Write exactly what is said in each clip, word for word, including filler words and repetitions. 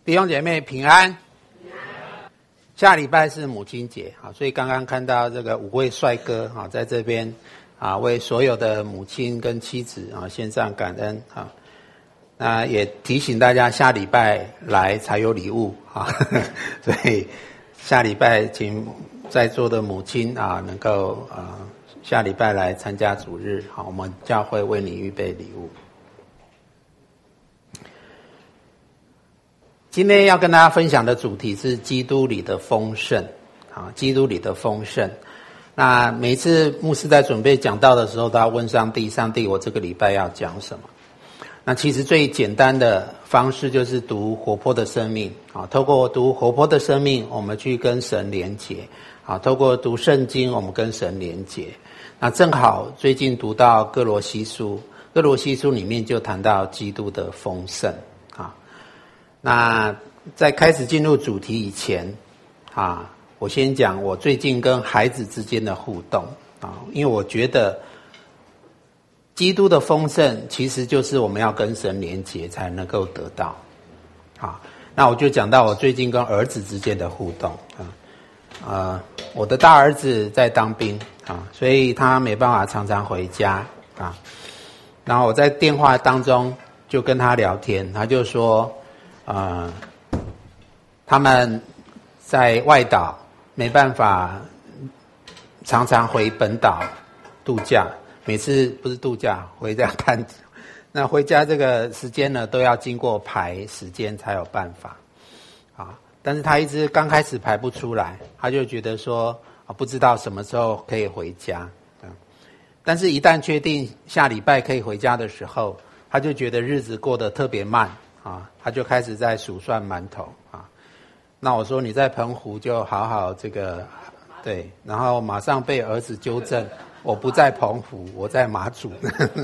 弟兄姐妹平安。下礼拜是母亲节，所以刚刚看到这个五位帅哥在这边为所有的母亲跟妻子献上感恩。那也提醒大家下礼拜来才有礼物，所以下礼拜请在座的母亲能够下礼拜来参加主日，我们教会为你预备礼物。今天要跟大家分享的主题是基督里的丰盛，啊，基督里的丰盛。那每一次牧师在准备讲道的时候，都要问上帝，上帝，我这个礼拜要讲什么？那其实最简单的方式就是读活泼的生命，啊，透过读活泼的生命，我们去跟神连结，啊，透过读圣经，我们跟神连结。那正好最近读到哥罗西书，哥罗西书里面就谈到基督的丰盛。那在开始进入主题以前啊，我先讲我最近跟孩子之间的互动啊，因为我觉得基督的丰盛其实就是我们要跟神连结才能够得到啊。那我就讲到我最近跟儿子之间的互动啊，呃，我的大儿子在当兵啊，所以他没办法常常回家啊。然后我在电话当中就跟他聊天，他就说。呃，他们在外岛没办法常常回本岛度假，每次不是度假回家看，那回家这个时间呢都要经过排时间才有办法啊。但是他一直刚开始排不出来，他就觉得说啊，不知道什么时候可以回家啊。但是一旦确定下礼拜可以回家的时候，他就觉得日子过得特别慢。啊，他就开始在数算馒头啊。那我说你在澎湖就好好这个，对，然后马上被儿子纠正，我不在澎湖，我在马祖。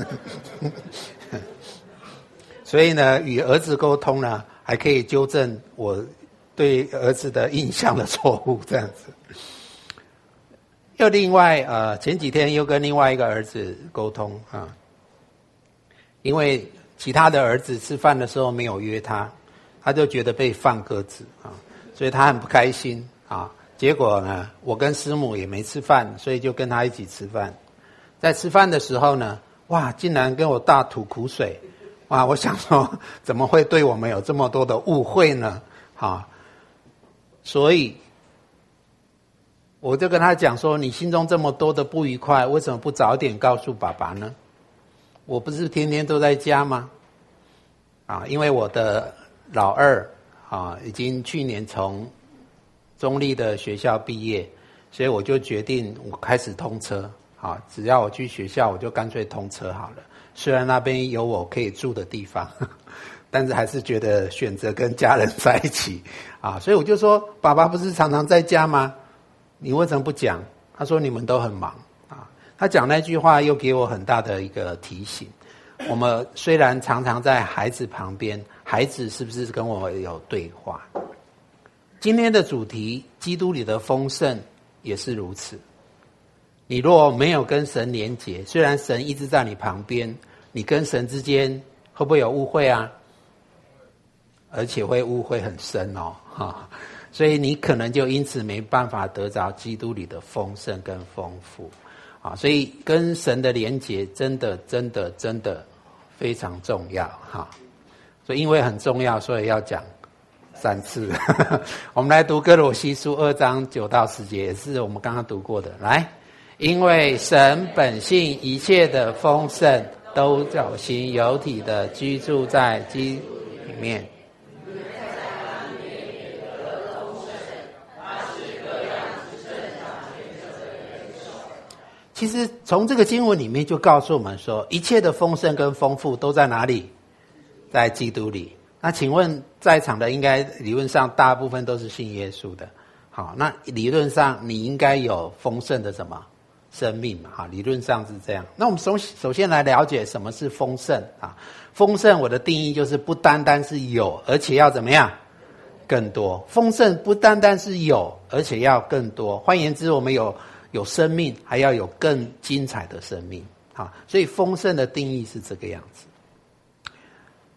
所以呢，与儿子沟通呢，还可以纠正我对儿子的印象的错误，这样子。又另外呃，前几天又跟另外一个儿子沟通啊，因为。其他的儿子吃饭的时候没有约他，他就觉得被放鸽子啊，所以他很不开心啊。结果呢，我跟师母也没吃饭，所以就跟他一起吃饭。在吃饭的时候呢，哇，竟然跟我大吐苦水，哇！我想说，怎么会对我们有这么多的误会呢？啊，所以我就跟他讲说，你心中这么多的不愉快，为什么不早点告诉爸爸呢？我不是天天都在家吗？啊，因为我的老二啊，已经去年从中立的学校毕业，所以我就决定我开始通车。啊，只要我去学校，我就干脆通车好了。虽然那边有我可以住的地方，呵呵，但是还是觉得选择跟家人在一起啊，所以我就说，爸爸不是常常在家吗？你为什么不讲？他说你们都很忙。他讲那句话又给我很大的一个提醒，我们虽然常常在孩子旁边，孩子是不是跟我有对话？今天的主题，基督里的丰盛也是如此。你若没有跟神连结，虽然神一直在你旁边，你跟神之间会不会有误会啊？而且会误会很深哦，哈，所以你可能就因此没办法得着基督里的丰盛跟丰富。啊，所以跟神的连结真的真的真的非常重要哈。所以因为很重要，所以要讲三次。我们来读哥罗西书二章九到十节，也是我们刚刚读过的。来，因为神本性一切的丰盛都有形有体的居住在基督里面。其实从这个经文里面就告诉我们说，一切的丰盛跟丰富都在哪里？在基督里。那请问在场的应该理论上大部分都是信耶稣的，好，那理论上你应该有丰盛的什么生命嘛？好，理论上是这样。那我们首首先来了解什么是丰盛啊？丰盛我的定义就是不单单是有，而且要怎么样？更多。丰盛不单单是有，而且要更多。换言之，我们有有生命，还要有更精彩的生命。好，所以丰盛的定义是这个样子。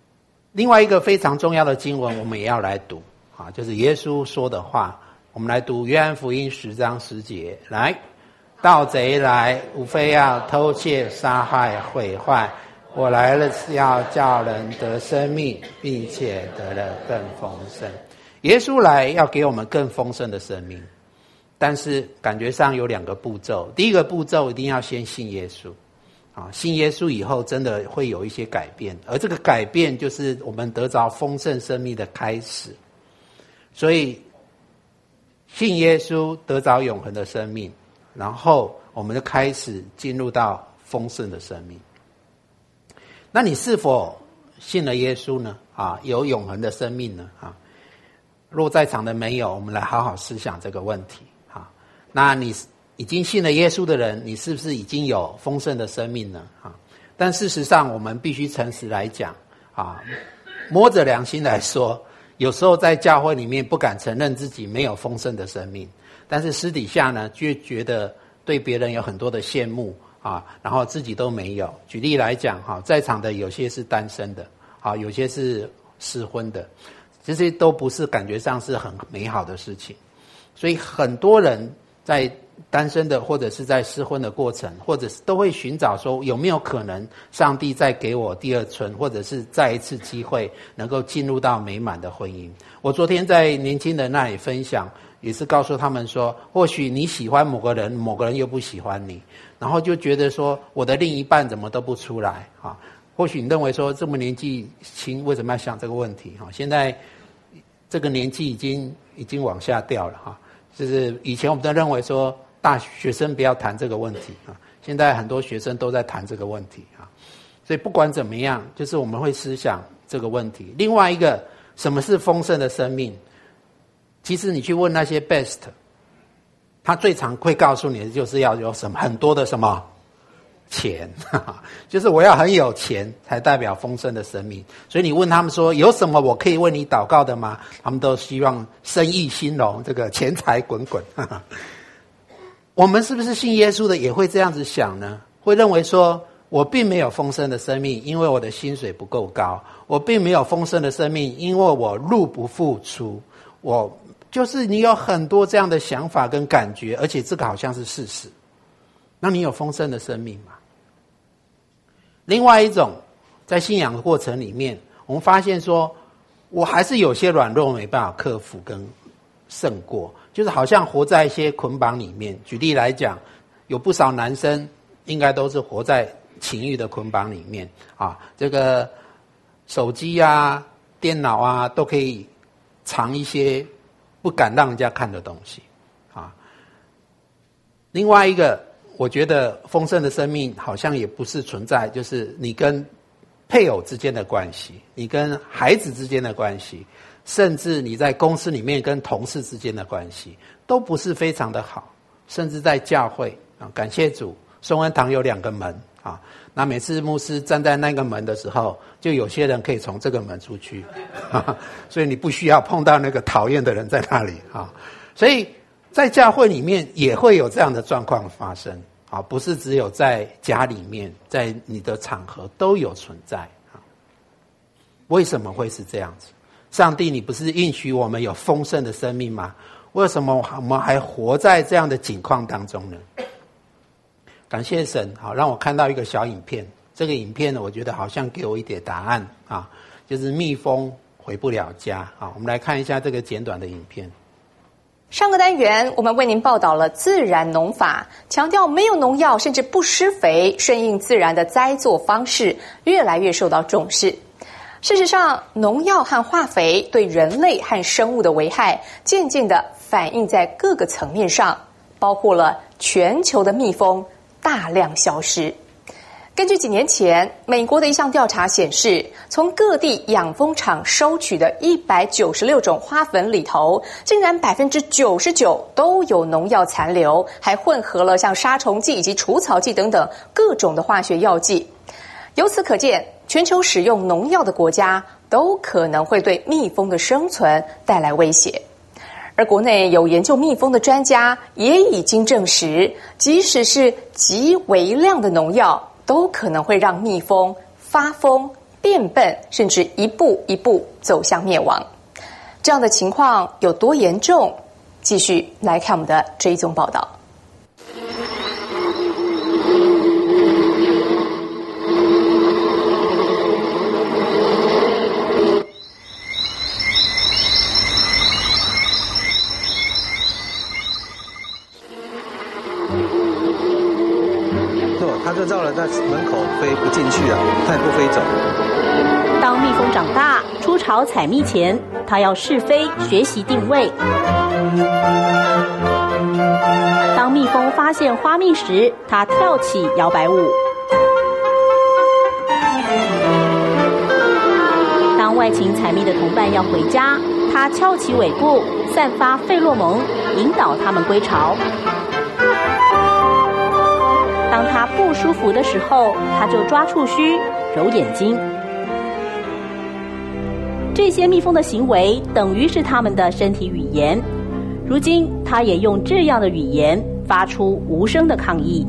另外一个非常重要的经文我们也要来读啊，就是耶稣说的话。我们来读约翰福音十章十节，来，盗贼来无非要偷窃杀害毁坏，我来了是要叫人得生命，并且得了更丰盛。耶稣来要给我们更丰盛的生命，但是感觉上有两个步骤。第一个步骤一定要先信耶稣啊，信耶稣以后真的会有一些改变，而这个改变就是我们得着丰盛生命的开始。所以信耶稣得着永恒的生命，然后我们就开始进入到丰盛的生命。那你是否信了耶稣呢？啊，有永恒的生命呢？啊，若在场的没有，我们来好好思想这个问题。啊，那你已经信了耶稣的人，你是不是已经有丰盛的生命呢？啊，但事实上我们必须诚实来讲，啊，摸着良心来说，有时候在教会里面不敢承认自己没有丰盛的生命，但是私底下呢，就觉得对别人有很多的羡慕啊，然后自己都没有。举例来讲，哈，在场的有些是单身的，啊，有些是失婚的，这些都不是感觉上是很美好的事情。所以很多人在单身的或者是在失婚的过程，或者是都会寻找说有没有可能上帝再给我第二春，或者是再一次机会能够进入到美满的婚姻。我昨天在年轻人那里分享，也是告诉他们说，或许你喜欢某个人，某个人又不喜欢你，然后就觉得说我的另一半怎么都不出来啊？或许你认为说这么年纪轻为什么要想这个问题？现在这个年纪已经已经往下掉了哈。就是以前我们都认为说大学生不要谈这个问题啊，现在很多学生都在谈这个问题啊。所以不管怎么样，就是我们会思想这个问题。另外一个，什么是丰盛的生命？其实你去问那些 best， 他最常会告诉你的就是要有什么很多的什么钱，就是我要很有钱才代表丰盛的生命。所以你问他们说有什么我可以为你祷告的吗？他们都希望生意兴隆，这个钱财滚滚。我们是不是信耶稣的也会这样子想呢？会认为说我并没有丰盛的生命，因为我的薪水不够高；我并没有丰盛的生命，因为我入不敷出。我就是你有很多这样的想法跟感觉，而且这个好像是事实。那你有丰盛的生命吗？另外一种，在信仰的过程里面，我们发现说我还是有些软弱没办法克服跟胜过，就是好像活在一些捆绑里面。举例来讲，有不少男生应该都是活在情欲的捆绑里面啊，这个手机啊、电脑啊都可以藏一些不敢让人家看的东西啊。另外一个，我觉得丰盛的生命好像也不是存在，就是你跟配偶之间的关系，你跟孩子之间的关系，甚至你在公司里面跟同事之间的关系，都不是非常的好。甚至在教会啊，感谢主，松恩堂有两个门啊，那每次牧师站在那个门的时候，就有些人可以从这个门出去，啊、所以你不需要碰到那个讨厌的人在那里啊。所以在教会里面也会有这样的状况发生啊，不是只有在家里面，在你的场合都有存在啊。为什么会是这样子？上帝，你不是应许我们有丰盛的生命吗？为什么我们还活在这样的境况当中呢？感谢神，好让我看到一个小影片。这个影片呢，我觉得好像给我一点答案啊，就是蜜蜂回不了家啊。我们来看一下这个简短的影片。 上个单元我们为您报道了自然农法，强调没有农药甚至不施肥，顺应自然的栽作方式越来越受到重视。事实上，农药和化肥对人类和生物的危害渐渐地反映在各个层面上，包括了全球的蜜蜂大量消失。根据几年前美国的一项调查显示，从各地养蜂场收取的一百九十六种花粉里头，竟然 百分之九十九 都有农药残留，还混合了像杀虫剂以及除草剂等等各种的化学药剂。由此可见，全球使用农药的国家都可能会对蜜蜂的生存带来威胁。而国内有研究蜜蜂的专家也已经证实，即使是极微量的农药，都可能会让蜜蜂发疯、 变笨，甚至一步一步走向灭亡。这样的情况有多严重？继续来看我们的追踪报道。 它就绕了在门口飞不进去啊，它也不飞走。 当蜜蜂长大出巢采蜜前，它要试飞学习定位。当蜜蜂发现花蜜时，它跳起摇摆舞。当外勤采蜜的同伴要回家，它翘起尾部，散发费洛蒙，引导它们归巢。当他不舒服的时候，他就抓触须、揉眼睛。这些蜜蜂的行为等于是他们的身体语言。如今，他也用这样的语言发出无声的抗议。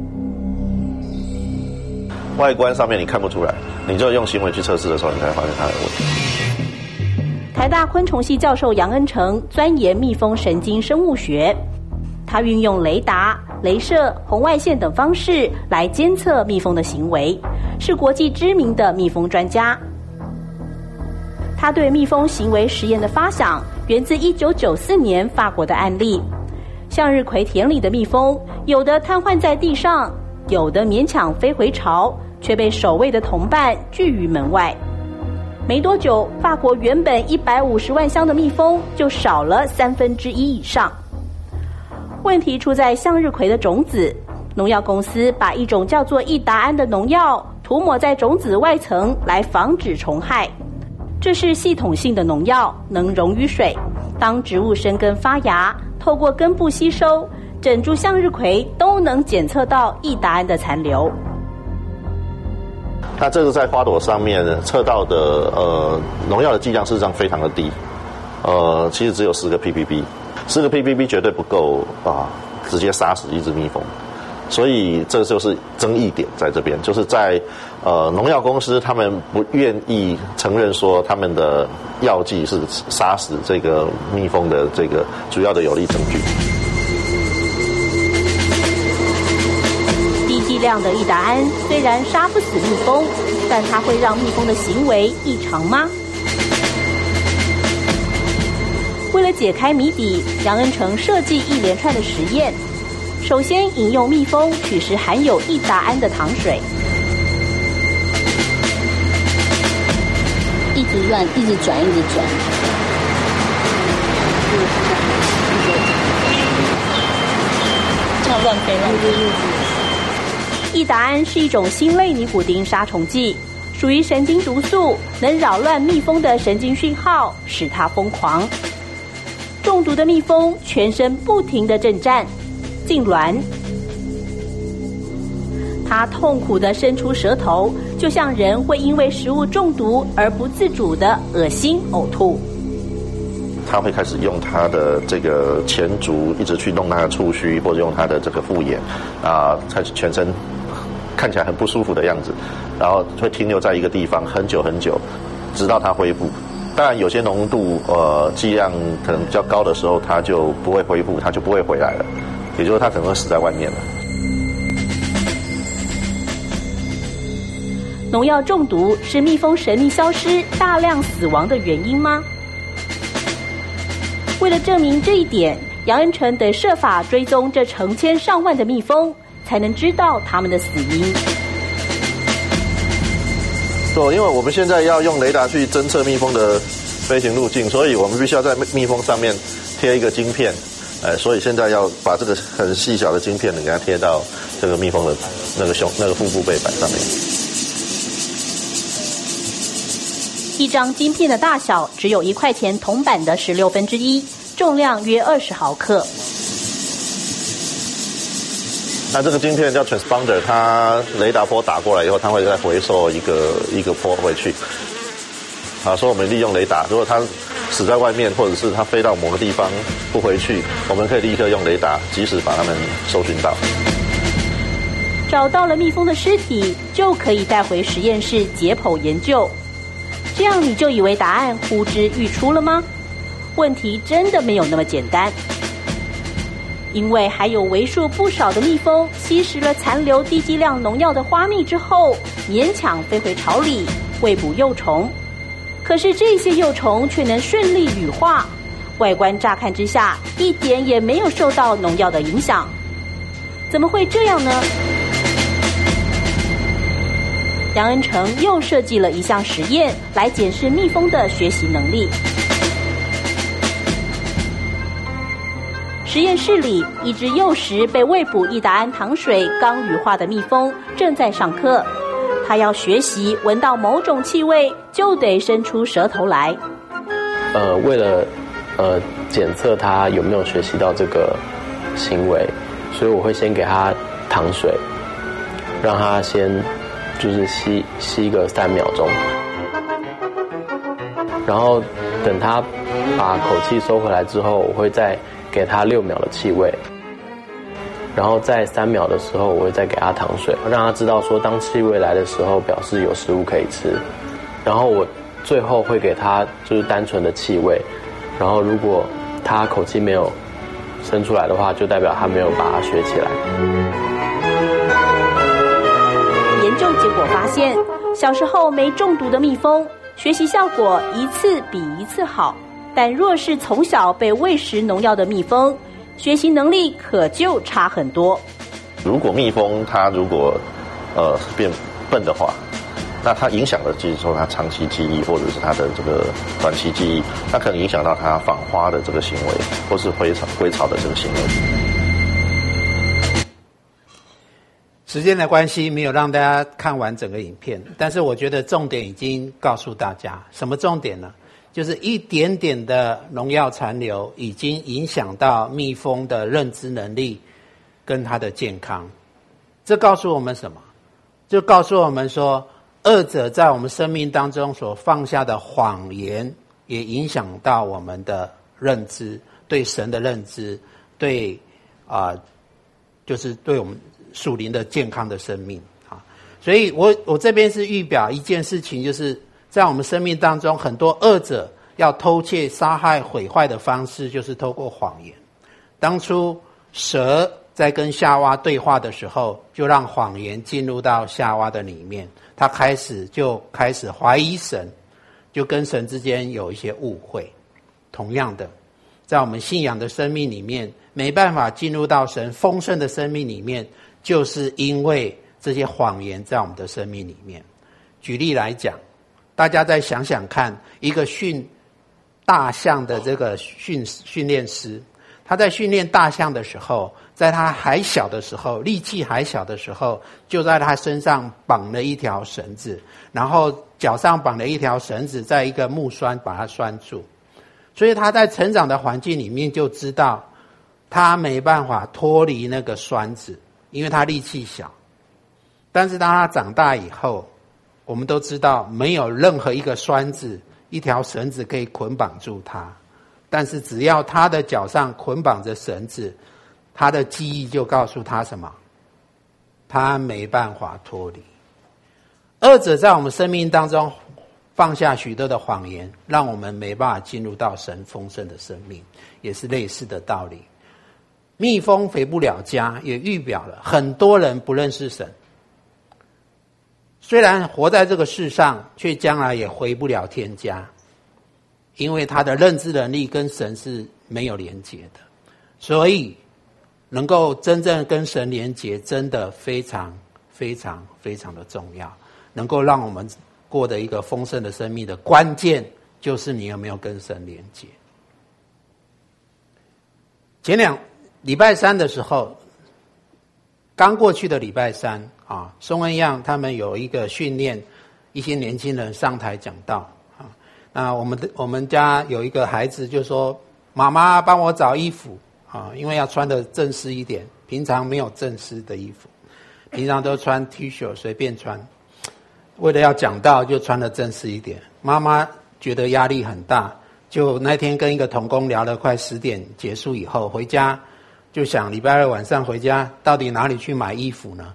外观上面你看不出来，你就用行为去测试的时候，你才会发现它的问题。 台大昆虫系教授杨恩成钻研蜜蜂神经生物学，他运用雷达、雷射、红外线等方式来监测蜜蜂的行为，是国际知名的蜜蜂专家。他对蜜蜂行为实验的发想源自一九九四年法国的案例。向日葵田里的蜜蜂，有的瘫痪在地上，有的勉强飞回巢，却被守卫的同伴拒于门外。没多久，法国原本一百五十万箱的蜜蜂就少了三分之一以上。问题出在向日葵的种子，农药公司把一种叫做益达胺的农药涂抹在种子外层来防止虫害。这是系统性的农药，能溶于水，当植物生根发芽，透过根部吸收，整株向日葵都能检测到益达胺的残留。 那这个在花朵上面测到的呃农药的剂量事实上非常的低，呃其实只有十个 ppb， 十个 ppb 绝对不够啊，直接杀死一只蜜蜂。所以这就是争议点在这边，就是在呃农药公司他们不愿意承认说他们的药剂是杀死这个蜜蜂的这个主要的有力证据。 低剂量的益达胺虽然杀不死蜜蜂，但它会让蜜蜂的行为异常吗？为了解开谜底，杨恩成设计一连串的实验。首先引用蜜蜂取食含有益达胺的糖水， 一直乱，一直转，一直转。这样乱飞乱飞。 益达胺是一种新类尼古丁杀虫剂，属于神经毒素，能扰乱蜜蜂的神经讯号，使它疯狂。中毒的蜜蜂全身不停地震颤、痉挛，它痛苦地伸出舌头，就像人会因为食物中毒而不自主地恶心呕吐。 他会开始用他的这个前足一直去弄他的触须，或者用他的这个复眼啊，他全身看起来很不舒服的样子，然后会停留在一个地方很久很久，直到它恢复。当然有些浓度呃剂量可能比较高的时候，它就不会恢复，它就不会回来了，也就是它可能会死在外面了。 农药中毒是蜜蜂神秘消失、大量死亡的原因吗？为了证明这一点，杨恩成得设法追踪这成千上万的蜜蜂，才能知道它们的死因。 对，因为我们现在要用雷达去侦测蜜蜂的飞行路径，所以我们必须要在蜜蜂上面贴一个晶片，哎，所以现在要把这个很细小的晶片给它贴到这个蜜蜂的那个胸、那个腹部背板上面。 一张晶片的大小只有一块钱铜板的十六分之一，重量约二十毫克。 那这个晶片叫 transponder， 它雷达波打过来以后，它会再回收一个一个波回去。好，所以我们利用雷达，如果它死在外面，或者是它飞到某个地方不回去，我们可以立刻用雷达及时把它们搜寻到。 找到了蜜蜂的尸体，就可以带回实验室解剖研究。这样你就以为答案呼之欲出了吗？问题真的没有那么简单，因为还有为数不少的蜜蜂吸食了残留低剂量农药的花蜜之后，勉强飞回巢里喂捕幼虫。可是这些幼虫却能顺利羽化，外观乍看之下一点也没有受到农药的影响。怎么会这样呢？杨恩成又设计了一项实验来检视蜜蜂的学习能力。实验室里，一只幼时被喂捕益达胺糖水刚羽化的蜜蜂正在上课，它要学习闻到某种气味就得伸出舌头来。 呃，为了呃检测它有没有学习到这个行为，所以我会先给它糖水，让它先就是吸吸个三秒钟，然后等它把口气收回来之后，我会再给它六秒的气味，然后在三秒的时候，我会再给它糖水，让它知道说当气味来的时候，表示有食物可以吃。然后我最后会给它就是单纯的气味，然后如果它口气没有生出来的话，就代表它没有把它学起来。 研究结果发现，小时候没中毒的蜜蜂学习效果一次比一次好，但若是从小被喂食农药的蜜蜂，学习能力可就差很多。 如果蜜蜂它如果呃变笨的话，那它影响的就是说它长期记忆或者是它的这个短期记忆，它可能影响到它访花的这个行为，或是归巢归巢的这个行为。 时间的关系，没有让大家看完整个影片，但是我觉得重点已经告诉大家。什么重点呢？就是一点点的农药残留已经影响到蜜蜂的认知能力跟它的健康。这告诉我们什么？就告诉我们说，恶者在我们生命当中所放下的谎言，也影响到我们的认知，对神的认知，对啊、呃，就是对我们属灵的健康的生命啊。所以我我这边是预表一件事情，就是在我们生命当中，很多恶者要偷窃、杀害、毁坏的方式，就是透过谎言。当初蛇在跟夏娃对话的时候，就让谎言进入到夏娃的里面，他开始就开始怀疑神，就跟神之间有一些误会。同样的，在我们信仰的生命里面，没办法进入到神丰盛的生命里面，就是因为这些谎言在我们的生命里面。举例来讲，大家再想想看，一个训大象的这个训训练师，他在训练大象的时候，在他还小的时候，力气还小的时候，就在他身上绑了一条绳子，然后脚上绑了一条绳子，在一个木栓把它拴住。所以他在成长的环境里面就知道，他没办法脱离那个栓子，因为他力气小。但是当他长大以后，我们都知道没有任何一个栓子、一条绳子可以捆绑住他，但是只要他的脚上捆绑着绳子，他的记忆就告诉他什么？他没办法脱离。恶者在我们生命当中放下许多的谎言，让我们没办法进入到神丰盛的生命，也是类似的道理。蜜蜂回不了家，也预表了很多人不认识神，虽然活在这个世上，却将来也回不了天家，因为他的认知能力跟神是没有连结的。所以能够真正跟神连结，真的非常非常非常的重要。能够让我们过得一个丰盛的生命的关键，就是你有没有跟神连结。前两礼拜三的时候，刚过去的礼拜三啊，宋恩样他们有一个训练一些年轻人上台讲道啊。那我们的我们家有一个孩子就说：“妈妈帮我找衣服啊，因为要穿的正式一点，平常没有正式的衣服，平常都穿 T 恤随便穿。为了要讲道，就穿得正式一点。妈妈觉得压力很大，就那天跟一个同工聊了快十点结束以后，回家就想礼拜二晚上回家到底哪里去买衣服呢？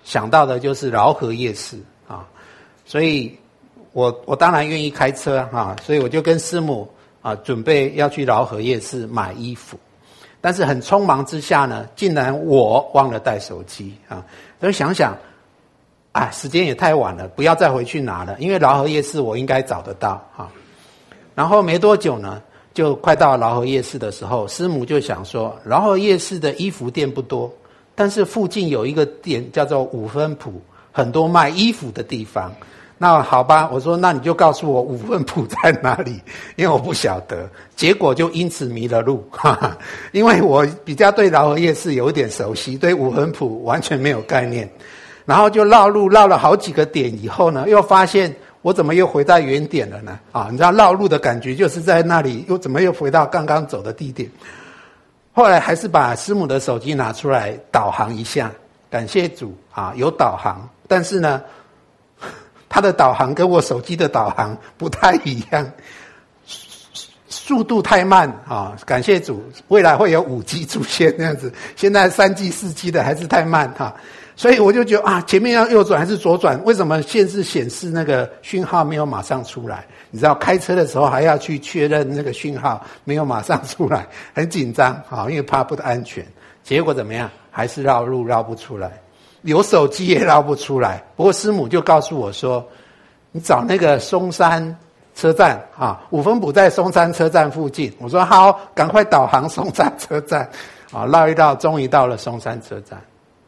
想到的就是饶河夜市啊，所以我我当然愿意开车啊，所以我就跟师母啊准备要去饶河夜市买衣服，但是很匆忙之下呢，竟然我忘了带手机啊，所以想想啊，时间也太晚了，不要再回去拿了，因为饶河夜市我应该找得到啊。然后没多久呢，就快到饶河夜市的时候，师母就想说，饶河夜市的衣服店不多，但是附近有一个店叫做五分埔，很多卖衣服的地方。那好吧，我说那你就告诉我五分埔在哪里，因为我不晓得。结果就因此迷了路，哈哈，因为我比较对饶河夜市有一点熟悉，对五分埔完全没有概念。然后就绕路绕了好几个点以后呢，又发现我怎么又回到原点了呢？啊，你知道绕路的感觉就是在那里，又怎么又回到刚刚走的地点？后来还是把师母的手机拿出来导航一下，感谢主啊，有导航，但是呢，他的导航跟我手机的导航不太一样，速度太慢啊！感谢主，未来会有五 G 出现这样子，现在三 G、四 G 的还是太慢哈。所以我就觉得啊，前面要右转还是左转？为什么现在显示那个讯号没有马上出来？你知道开车的时候还要去确认那个讯号没有马上出来，很紧张啊，因为怕不安全。结果怎么样？还是绕路绕不出来，有手机也绕不出来。不过师母就告诉我说，你找那个松山车站啊，五分埔在松山车站附近。我说好，赶快导航松山车站啊，绕一绕，终于到了松山车站。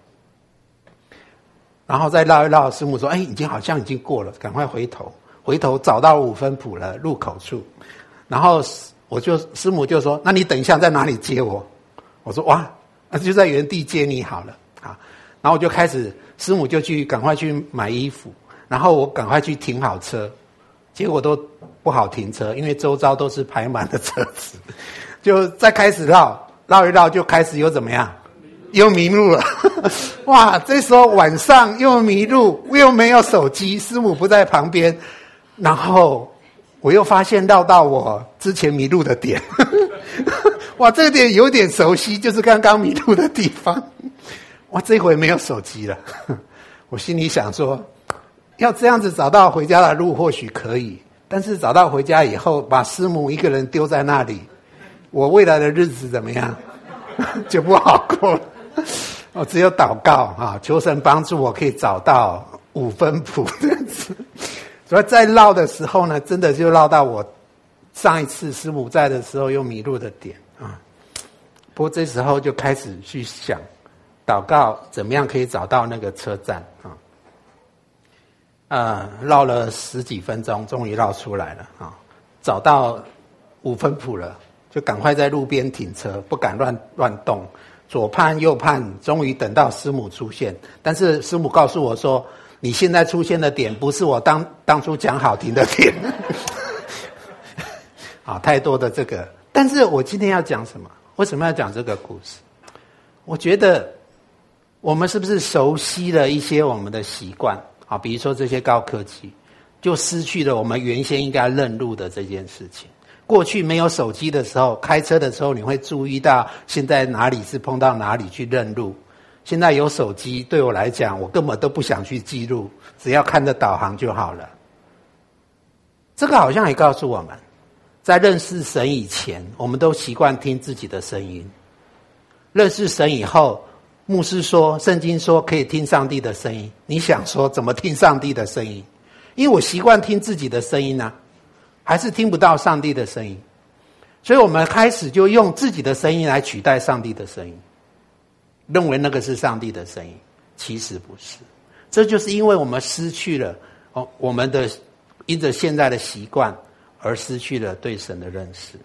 然后再绕一绕，师母说：“哎，已经好像已经过了，赶快回头。”回头找到五分埔了入口处，然后我就师母就说：“那你等一下在哪里接我？”我说：“哇，那就在原地接你好了啊。”然后我就开始，师母就去赶快去买衣服，然后我赶快去停好车，结果都不好停车，因为周遭都是排满的车子，就再开始绕绕一绕，就开始又怎么样？又迷路了，哇！这时候晚上又迷路，又没有手机，师母不在旁边，然后我又发现绕到我之前迷路的点，哇，这个点有点熟悉，就是刚刚迷路的地方。哇，这回没有手机了，我心里想说，要这样子找到回家的路或许可以，但是找到回家以后，把师母一个人丢在那里，我未来的日子怎么样就不好过了。我只有祷告啊，求神帮助我可以找到五分埔这样子。所以在绕的时候呢，真的就绕到我上一次师母在的时候又迷路的点啊。不过这时候就开始去想祷告怎么样可以找到那个车站啊。呃，绕了十几分钟，终于绕出来了啊，找到五分埔了，就赶快在路边停车，不敢乱乱动。左盼右盼，终于等到师母出现。但是师母告诉我说，你现在出现的点不是我当当初讲好停的点。啊，太多的这个。但是我今天要讲什么？为什么要讲这个故事？我觉得我们是不是熟悉了一些我们的习惯啊？比如说这些高科技，就失去了我们原先应该认路的这件事情。过去没有手机的时候，开车的时候你会注意到现在哪里是碰到哪里去认路。现在有手机，对我来讲，我根本都不想去记录，只要看着导航就好了。这个好像也告诉我们，在认识神以前，我们都习惯听自己的声音。认识神以后，牧师说，圣经说可以听上帝的声音。你想说怎么听上帝的声音？因为我习惯听自己的声音啊。还是听不到上帝的声音，所以我们开始就用自己的声音来取代上帝的声音，认为那个是上帝的声音，其实不是。这就是因为我们失去了哦，我们的因着现在的习惯而失去了对神的认识。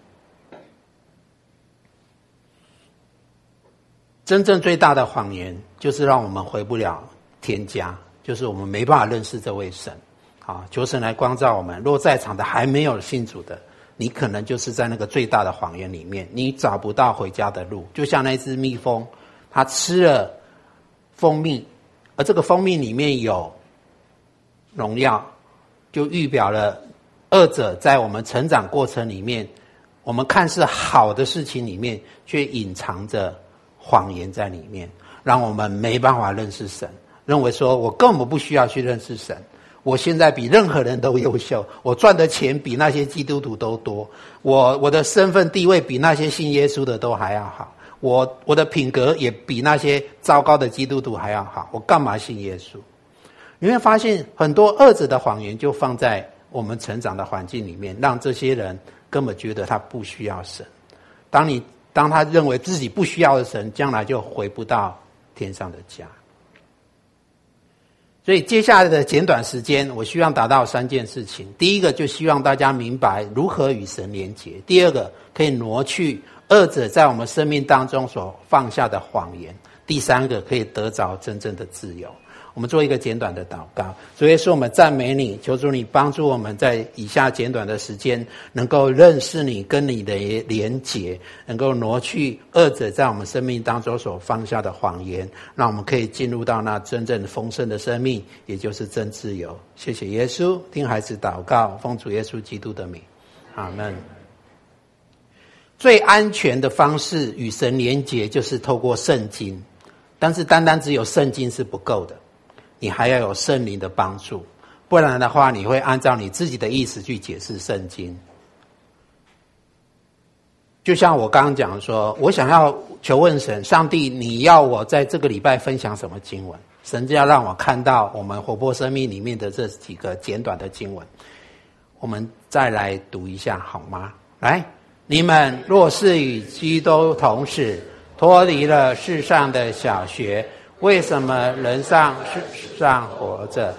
真正最大的谎言就是让我们回不了天家，就是我们没办法认识这位神。啊，求神来光照我们。若在场的还没有信主的，你可能就是在那个最大的谎言里面，你找不到回家的路。就像那只蜜蜂，它吃了蜂蜜，而这个蜂蜜里面有农药，就预表了二者在我们成长过程里面，我们看似好的事情里面，却隐藏着谎言在里面，让我们没办法认识神， 认为说我根本不需要去认识神，我现在比任何人都优秀，我赚的钱比那些基督徒都多，我我的身份地位比那些信耶稣的都还要好，我我的品格也比那些糟糕的基督徒还要好，我干嘛信耶稣？你会发现很多恶者的谎言就放在我们成长的环境里面，让这些人根本觉得他不需要神。当你当他认为自己不需要的神，将来就回不到天上的家。所以接下来的简短时间，我希望达到三件事情。第一个，就希望大家明白如何与神连结；第二个，可以挪去恶者在我们生命当中所放下的谎言；第三个，可以得着真正的自由。我们做一个简短的祷告。主耶稣，我们赞美你，求主你帮助我们在以下简短的时间能够认识你，跟你的连结，能够挪去恶者在我们生命当中所放下的谎言，让我们可以进入到那真正丰盛的生命，也就是真自由。谢谢耶稣，听孩子祷告，奉主耶稣基督的名，阿们。最安全的方式与神连结就是透过圣经，但是单单只有圣经是不够的，你还要有圣灵的帮助，不然的话你会按照你自己的意思去解释圣经。就像我刚刚讲说，我想要求问神，上帝你要我在这个礼拜分享什么经文，神就要让我看到我们活泼生命里面的这几个简短的经文。我们再来读一下好吗？来，你们若是与基督同死，脱离了世上的小学，为什么人上世上活着？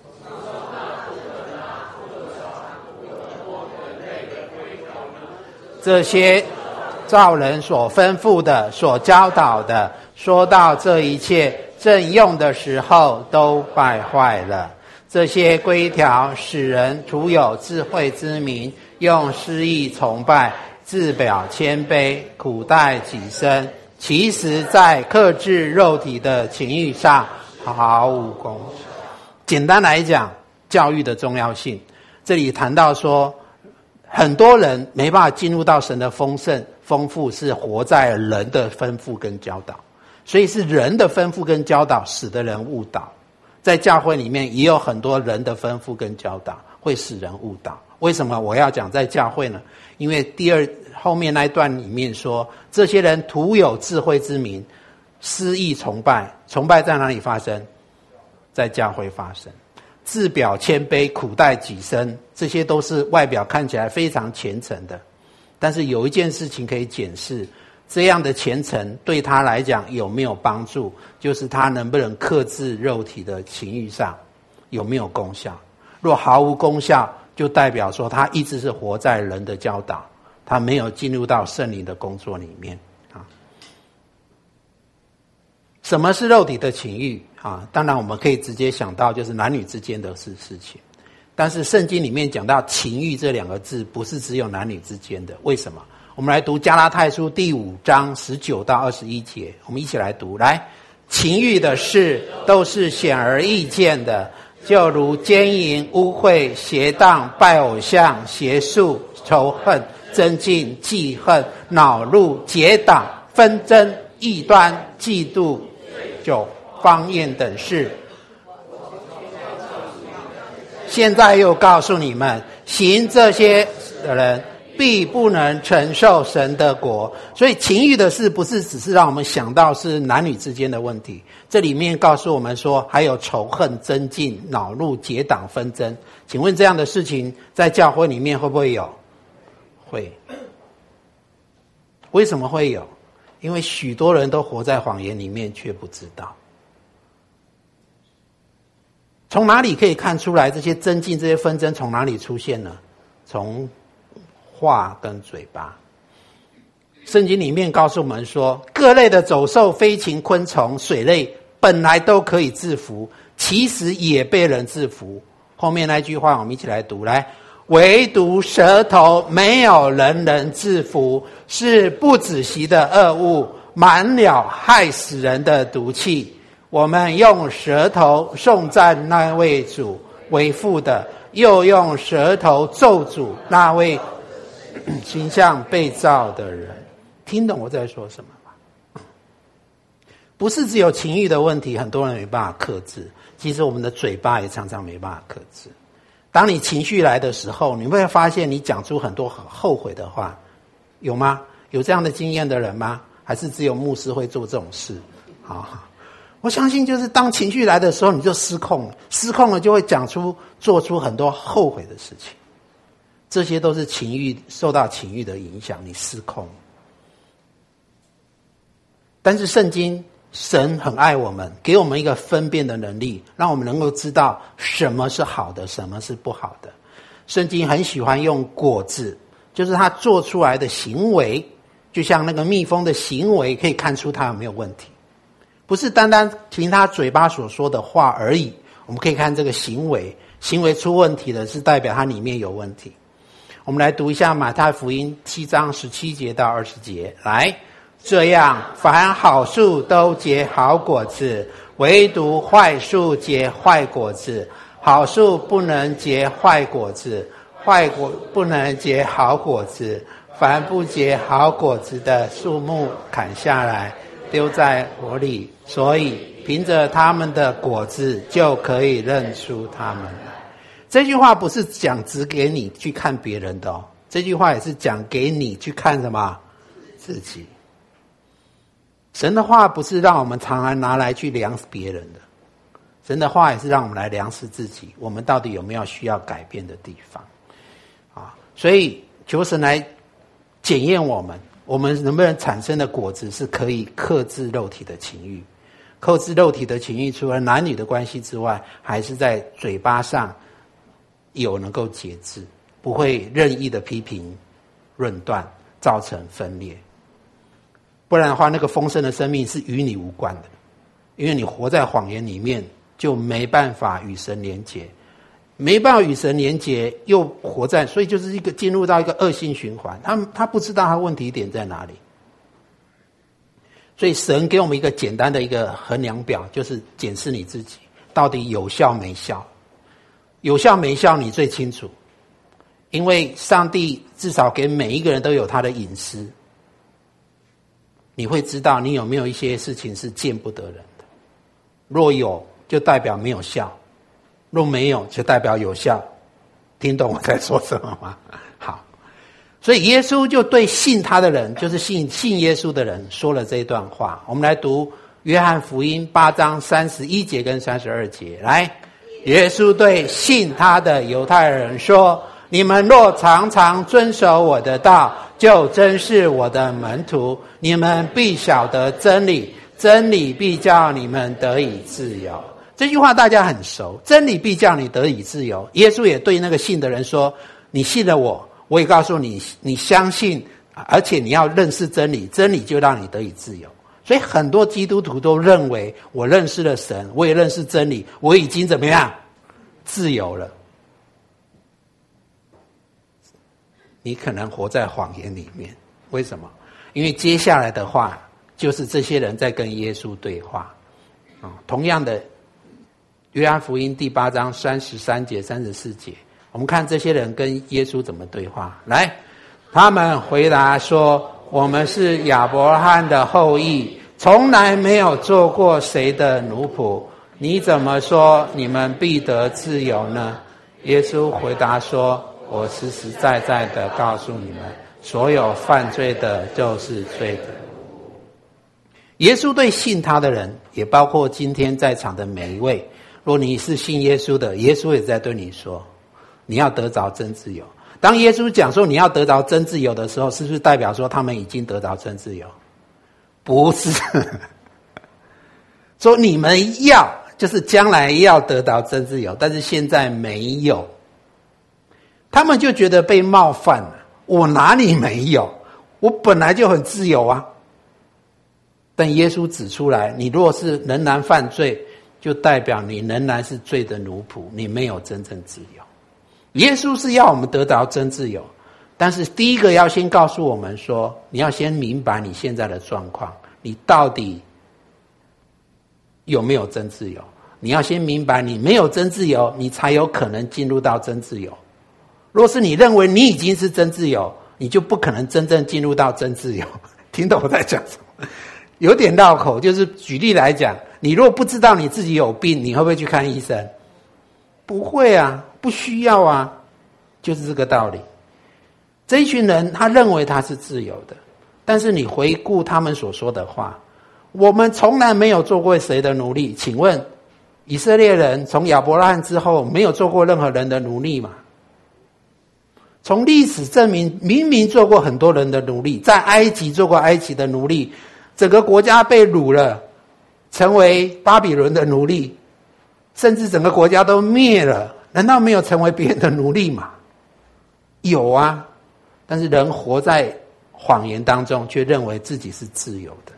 这些照人所吩咐的，所教导的，说到这一切正用的时候都败坏了。这些规条使人徒有智慧之名，用私意崇拜，自表谦卑，苦待己身，其实在克制肉体的情欲上毫无功效。简单来讲，教育的重要性，这里谈到说很多人没办法进入到神的丰盛丰富，是活在人的吩咐跟教导，所以是人的吩咐跟教导使得人误导。在教会里面也有很多人的吩咐跟教导会使人误导。为什么我要讲在教会呢？因为第二后面那一段里面说，这些人徒有智慧之名，私意崇拜。崇拜在哪里发生？在教会发生。自表谦卑，苦待己身，这些都是外表看起来非常虔诚的，但是有一件事情可以检视，这样的虔诚对他来讲有没有帮助，就是他能不能克制肉体的情欲上有没有功效。若毫无功效，就代表说他一直是活在人的教导，他没有进入到圣灵的工作里面啊。什么是肉体的情欲啊？当然我们可以直接想到就是男女之间的事事情，但是圣经里面讲到情欲这两个字，不是只有男女之间的。为什么？我们来读加拉太书第五章十九到二十一节，我们一起来读。来，情欲的事都是显而易见的，就如奸淫、污秽、邪荡、拜偶像、邪术、仇恨、争竞、记恨、恼怒、结党、纷争、异端、嫉妒、酒、方言等事。现在又告诉你们，行这些的人必不能承受神的国。所以情欲的事不是只是让我们想到是男女之间的问题，这里面告诉我们说还有仇恨、争竞、恼怒、结党、纷争。请问这样的事情在教会里面会不会有？会。为什么会有？因为许多人都活在谎言里面却不知道。从哪里可以看出来这些争竞、这些纷争从哪里出现呢？从话跟嘴巴。圣经里面告诉我们说，各类的走兽、飞禽、昆虫、水类本来都可以制服，其实也被人制服。后面那句话我们一起来读，来，唯独舌头没有人能制服，是不止息的恶物，满了害死人的毒气。我们用舌头颂赞那位主为父的，又用舌头咒诅那位形象被造的人。听懂我在说什么吗？ 不是只有情欲的问题，很多人没办法克制，其实我们的嘴巴也常常没办法克制。当你情绪来的时候，你会发现你讲出很多很后悔的话，有吗？有这样的经验的人吗？还是只有牧师会做这种事？好，我相信就是当情绪来的时候，你就失控了，失控了就会讲出、做出很多后悔的事情。这些都是情欲，受到情欲的影响，你失控。但是圣经，神很爱我们，给我们一个分辨的能力，让我们能够知道什么是好的，什么是不好的。圣经很喜欢用果子，就是他做出来的行为，就像那个蜜蜂的行为，可以看出他有没有问题。不是单单凭他嘴巴所说的话而已，我们可以看这个行为，行为出问题的是代表它里面有问题。我们来读一下马太福音七章十七节到二十节，来，这样凡好树都结好果子，唯独坏树结坏果子。好树不能结坏果子，坏果不能结好果子。凡不结好果子的树木砍下来，丢在火里，所以凭着他们的果子就可以认出他们来。这句话不是讲只给你去看别人的哦，这句话也是讲给你去看什么？自己。神的话不是让我们常常拿来去量别人的，神的话也是让我们来量视自己，我们到底有没有需要改变的地方啊？所以求神来检验我们，我们能不能产生的果子是可以克制肉体的情欲。克制肉体的情欲，除了男女的关系之外，还是在嘴巴上有能够节制，不会任意的批评论断，造成分裂。不然的话，那个丰盛的生命是与你无关的，因为你活在谎言里面，就没办法与神连结，没办法与神连结，又活在，所以就是一个进入到一个恶性循环。他他不知道他问题点在哪里，所以神给我们一个简单的一个衡量表，就是检视你自己到底有效没效。有效没效你最清楚，因为上帝至少给每一个人都有他的隐私，你会知道你有没有一些事情是见不得人的。若有就代表没有效，若没有就代表有效。听懂我在说什么吗？好，所以耶稣就对信他的人，就是信信耶稣的人说了这一段话。我们来读约翰福音八章三十一节跟三十二节，来，耶稣对信他的犹太人说，你们若常常遵守我的道，就真是我的门徒，你们必晓得真理，真理必叫你们得以自由。这句话大家很熟，真理必叫你得以自由。耶稣也对那个信的人说，你信了我，我也告诉你，你相信，而且你要认识真理，真理就让你得以自由。所以很多基督徒都认为，我认识了神，我也认识真理，我已经怎么样？自由了。你可能活在谎言里面。为什么？因为接下来的话就是这些人在跟耶稣对话。哦、同样的，约翰福音第八章三十三节三十四节，我们看这些人跟耶稣怎么对话。来，他们回答说，我们是亚伯拉罕的后裔，从来没有做过谁的奴仆，你怎么说你们必得自由呢？耶稣回答说，我实实在在的告诉你们，所有犯罪的就是罪的。耶稣对信他的人，也包括今天在场的每一位，若你是信耶稣的，耶稣也在对你说，你要得着真自由。当耶稣讲说你要得着真自由的时候，是不是代表说他们已经得着真自由？不是。说你们要，就是将来要得到真自由，但是现在没有。他们就觉得被冒犯了，我哪里没有？我本来就很自由啊。但耶稣指出来，你若是仍然犯罪，就代表你仍然是罪的奴仆，你没有真正自由。耶稣是要我们得到真自由，但是第一个要先告诉我们说，你要先明白你现在的状况，你到底有没有真自由？你要先明白你没有真自由，你才有可能进入到真自由。若是你认为你已经是真自由，你就不可能真正进入到真自由。听懂我在讲什么？ 有点绕口，就是举例来讲，你如果不知道你自己有病，你会不会去看医生？不会啊，不需要啊，就是这个道理。这一群人他认为他是自由的，但是你回顾他们所说的话，我们从来没有做过谁的奴隶。请问以色列人从亚伯拉罕之后没有做过任何人的奴隶吗？从历史证明，明明做过很多人的奴隶，在埃及做过埃及的奴隶，整个国家被掳了，成为巴比伦的奴隶，甚至整个国家都灭了，难道没有成为别人的奴隶吗？有啊，但是人活在谎言当中，却认为自己是自由的。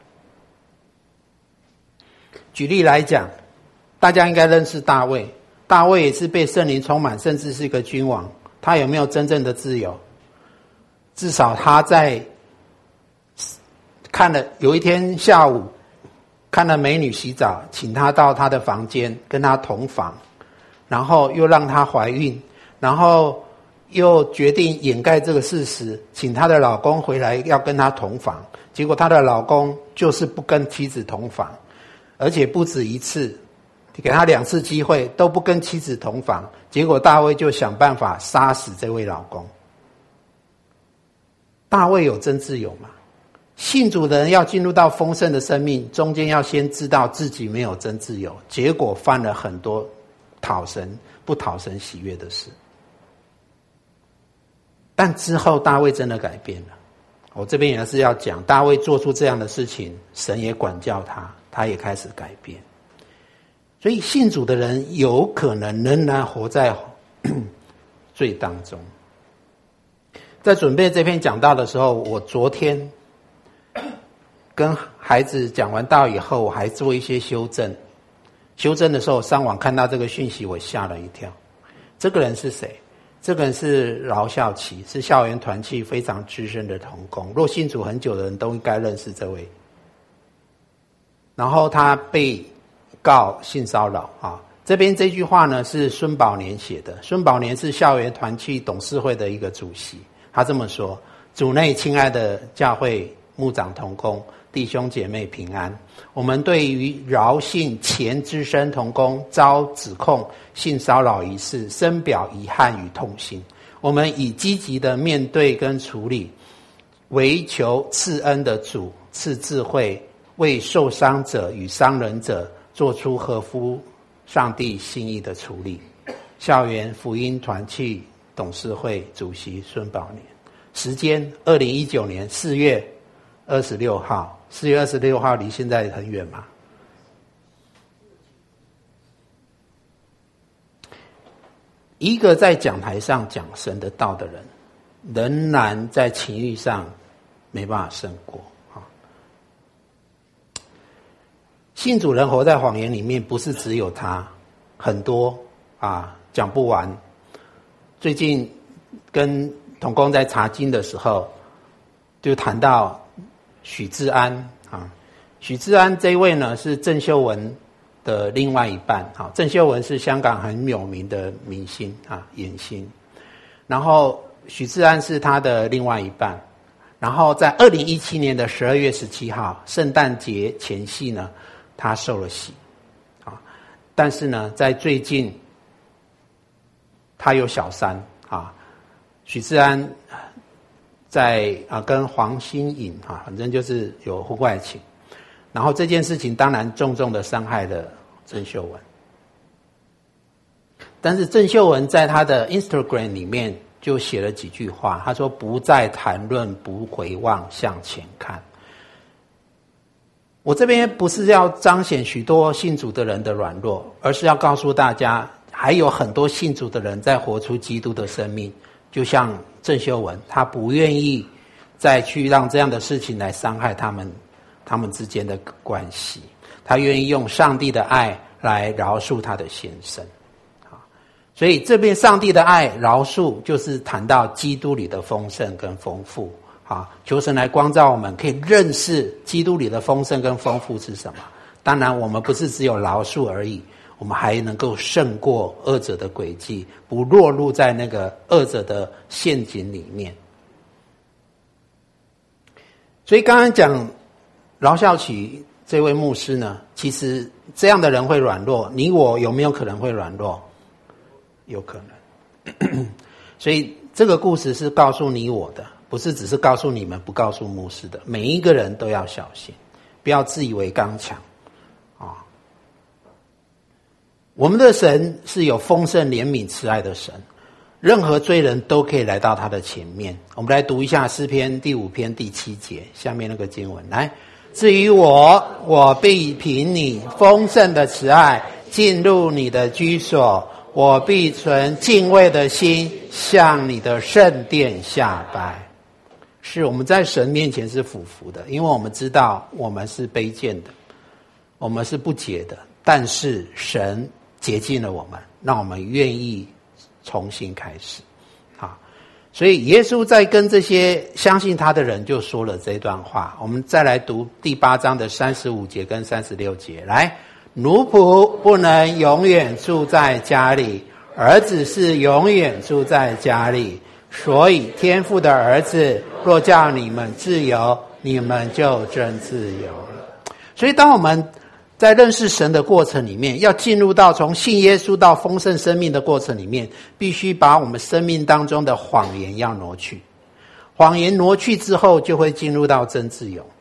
举例来讲，大家应该认识大卫，大卫也是被圣灵充满，甚至是一个君王，他有没有真正的自由？至少他在看了有一天下午看了美女洗澡，请她到他的房间跟他同房，然后又让她怀孕，然后又决定掩盖这个事实，请她的老公回来要跟她同房，结果她的老公就是不跟妻子同房，而且不止一次，给他两次机会都不跟妻子同房，结果大卫就想办法杀死这位老公。大卫有真自由吗？信主的人要进入到丰盛的生命，中间要先知道自己没有真自由，结果犯了很多讨神不讨神喜悦的事。但之后大卫真的改变了，我这边也是要讲，大卫做出这样的事情，神也管教他，他也开始改变。所以信主的人有可能仍然活在罪当中。在准备这篇讲道的时候，我昨天跟孩子讲完道以后，我还做一些修正。修正的时候上网看到这个讯息，我吓了一跳。这个人是谁？这个人是饶孝琪，是校园团契非常资深的同工，若信主很久的人都应该认识这位。然后他被告性骚扰啊，这边这句话呢是孙宝年写的。孙宝年是校园团契董事会的一个主席，他这么说：主内亲爱的教会牧长同工弟兄姐妹平安，我们对于饶信前资深同工遭指控性骚扰一事深表遗憾与痛心，我们已积极的面对跟处理，唯求赐恩的主赐智慧，为受伤者与伤人者做出合乎上帝心意的处理。校园福音团契董事会主席孙宝年。时间二零一九年四月二十六号，四月二十六号离现在很远吗？一个在讲台上讲神的道的人，仍然在情欲上没办法胜过。信主人活在谎言里面，不是只有他，很多啊，讲不完。最近跟同工在查经的时候，就谈到许志安啊，许志安这一位呢是郑秀文的另外一半啊。郑秀文是香港很有名的明星啊，影星。然后许志安是他的另外一半。然后在二零一七年的十二月十七号，圣诞节前夕呢，他受了洗啊。但是呢，在最近他有小三啊。许志安在啊跟黄心颖啊，反正就是有婚外情，然后这件事情当然重重的伤害了郑秀文。但是郑秀文在他的 Instagram 里面就写了几句话，他说：“不再谈论，不回望，向前看。”我这边不是要彰显许多信主的人的软弱，而是要告诉大家，还有很多信主的人在活出基督的生命。就像郑秀文，他不愿意再去让这样的事情来伤害他们他们之间的关系，他愿意用上帝的爱来饶恕他的先生。所以这边上帝的爱饶恕就是谈到基督里的丰盛跟丰富。求神来光照我们，可以认识基督里的丰盛跟丰富是什么。当然我们不是只有饶恕而已，我们还能够胜过恶者的诡计，不落入在那个恶者的陷阱里面。所以刚刚讲饶孝萁这位牧师呢，其实这样的人会软弱，你我有没有可能会软弱？有可能。所以这个故事是告诉你我的，不是只是告诉你们，不告诉牧师的。每一个人都要小心，不要自以为刚强啊！我们的神是有丰盛怜悯慈爱的神，任何罪人都可以来到他的前面。我们来读一下诗篇第五篇第七节下面那个经文，来，至于我，我必凭你丰盛的慈爱进入你的居所，我必存敬畏的心向你的圣殿下拜。是我们在神面前是俯伏的，因为我们知道我们是卑贱的，我们是不洁的，但是神洁净了我们，让我们愿意重新开始。好，所以耶稣在跟这些相信他的人就说了这段话。我们再来读第八章的三十五节跟三十六节，来，奴仆不能永远住在家里，儿子是永远住在家里，所以天父的儿子若叫你们自由，你们就真自由了。所以当我们在认识神的过程里面，要进入到从信耶稣到丰盛生命的过程里面，必须把我们生命当中的谎言要挪去。谎言挪去之后，就会进入到真自由。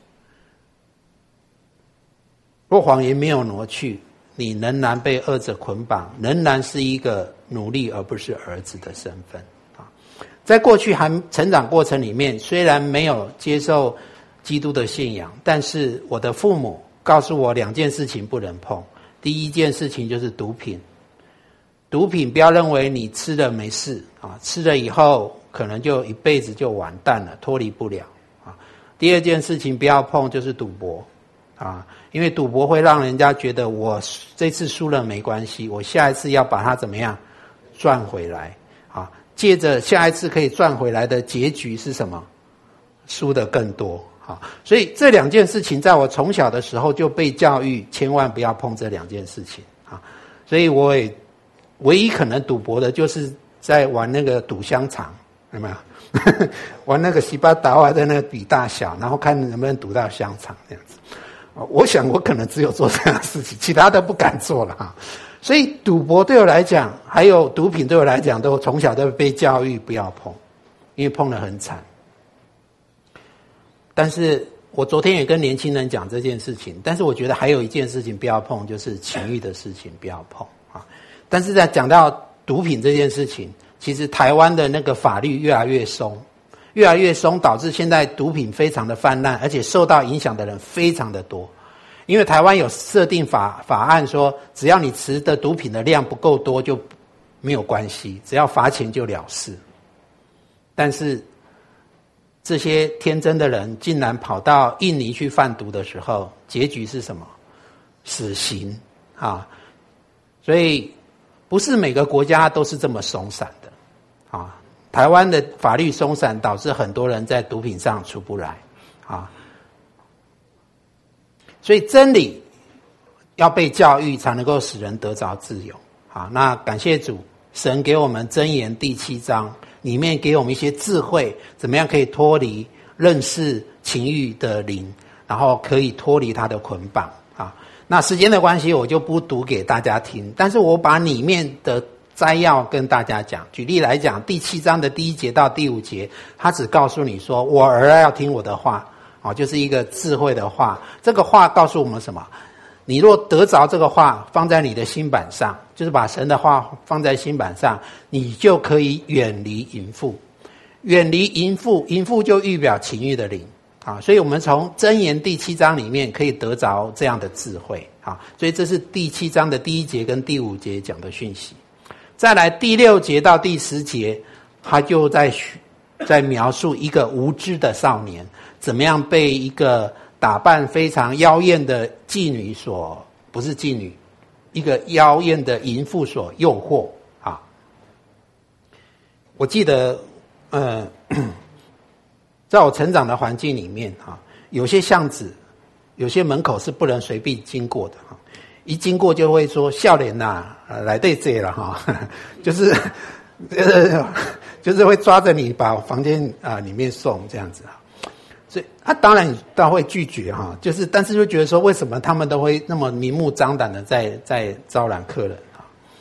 若谎言没有挪去，你仍然被恶者捆绑，仍然是一个奴隶而不是儿子的身份。在过去还成长过程里面，虽然没有接受基督的信仰，但是我的父母告诉我两件事情不能碰。第一件事情就是毒品，毒品不要认为你吃了没事啊，吃了以后可能就一辈子就完蛋了，脱离不了啊。第二件事情不要碰就是赌博啊，因为赌博会让人家觉得我这次输了没关系，我下一次要把它怎么样赚回来啊。接着下一次可以赚回来的结局是什么？输得更多。好，所以这两件事情在我从小的时候就被教育，千万不要碰这两件事情啊。所以我也唯一可能赌博的就是在玩那个赌香肠，有没有？玩那个西巴达瓦的那个比大小，然后看能不能赌到香肠这样子。我想我可能只有做这样的事情，其他都不敢做了哈。所以赌博对我来讲，还有毒品对我来讲，都从小都被教育不要碰，因为碰得很惨。但是我昨天也跟年轻人讲这件事情，但是我觉得还有一件事情不要碰，就是情欲的事情不要碰啊。但是在讲到毒品这件事情，其实台湾的那个法律越来越松，越来越松，导致现在毒品非常的泛滥，而且受到影响的人非常的多。因为台湾有设定法法案说，只要你持的毒品的量不够多就没有关系，只要罚钱就了事。但是这些天真的人竟然跑到印尼去贩毒的时候，结局是什么？死刑啊！所以不是每个国家都是这么松散的啊。台湾的法律松散，导致很多人在毒品上出不来啊。所以真理要被教育，才能够使人得着自由。好，那感谢主，神给我们箴言第七章里面给我们一些智慧，怎么样可以脱离认识情欲的灵，然后可以脱离它的捆绑啊。那时间的关系，我就不读给大家听，但是我把里面的摘要跟大家讲。举例来讲，第七章的第一节到第五节，他只告诉你说，我儿要听我的话。哦，就是一个智慧的话。这个话告诉我们什么？你若得着这个话放在你的心板上，就是把神的话放在心板上，你就可以远离淫妇。远离淫妇，淫妇就预表情欲的灵啊。所以我们从箴言第七章里面可以得着这样的智慧啊。所以这是第七章的第一节跟第五节讲的讯息。再来第六节到第十节，他就在在描述一个无知的少年怎么样被一个打扮非常妖艳的妓女所，不是妓女，一个妖艳的淫妇所诱惑啊。我记得呃在我成长的环境里面啊，有些巷子有些门口是不能随便经过的啊，一经过就会说少年呐、啊、来对这了哈，就是呃就是会抓着你把房间啊里面送这样子啊。 所以他、啊、当然他会拒绝哈，就是但是就觉得说，为什么他们都会那么明目张胆的在在招揽客人啊？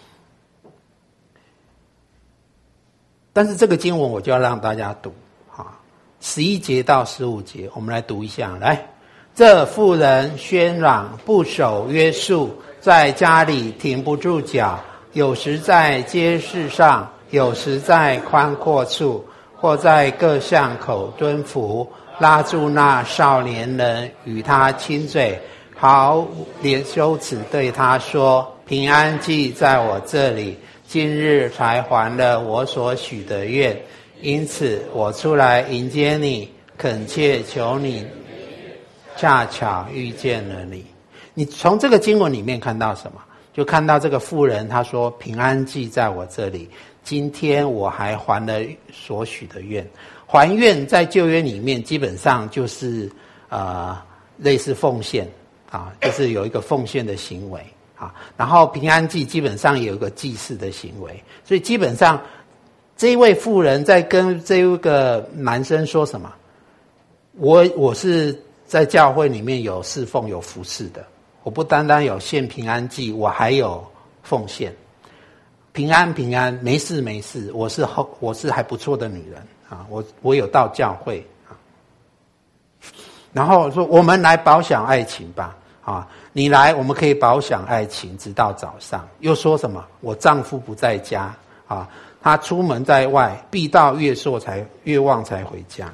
但是这个经文我就要让大家读啊，十一节到十五节，我们来读一下。来，这妇人喧嚷，不守约束，在家里停不住脚，有时在街市上，有时在宽阔处，或在各巷口蹲伏，拉住那少年人，与他亲嘴，毫连羞耻对他说：平安祭在我这里，今日才还了我所许的愿，因此我出来迎接你，恳切求你，恰巧遇见了你。你从这个经文里面看到什么？就看到这个妇人她说：平安祭在我这里，今天我还还了所许的愿。还愿在旧约里面基本上就是呃类似奉献啊，就是有一个奉献的行为啊。然后平安祭基本上也有一个祭祀的行为，所以基本上这一位妇人在跟这一个男生说什么？我我是在教会里面有侍奉有服侍的，我不单单有献平安祭，我还有奉献。平安平安，没事没事，我是好，我是还不错的女人啊，我我有到教会啊。然后说我们来饱享爱情吧啊，你来我们可以饱享爱情直到早上。又说什么？我丈夫不在家啊，他出门在外，必到月朔才月望才回家。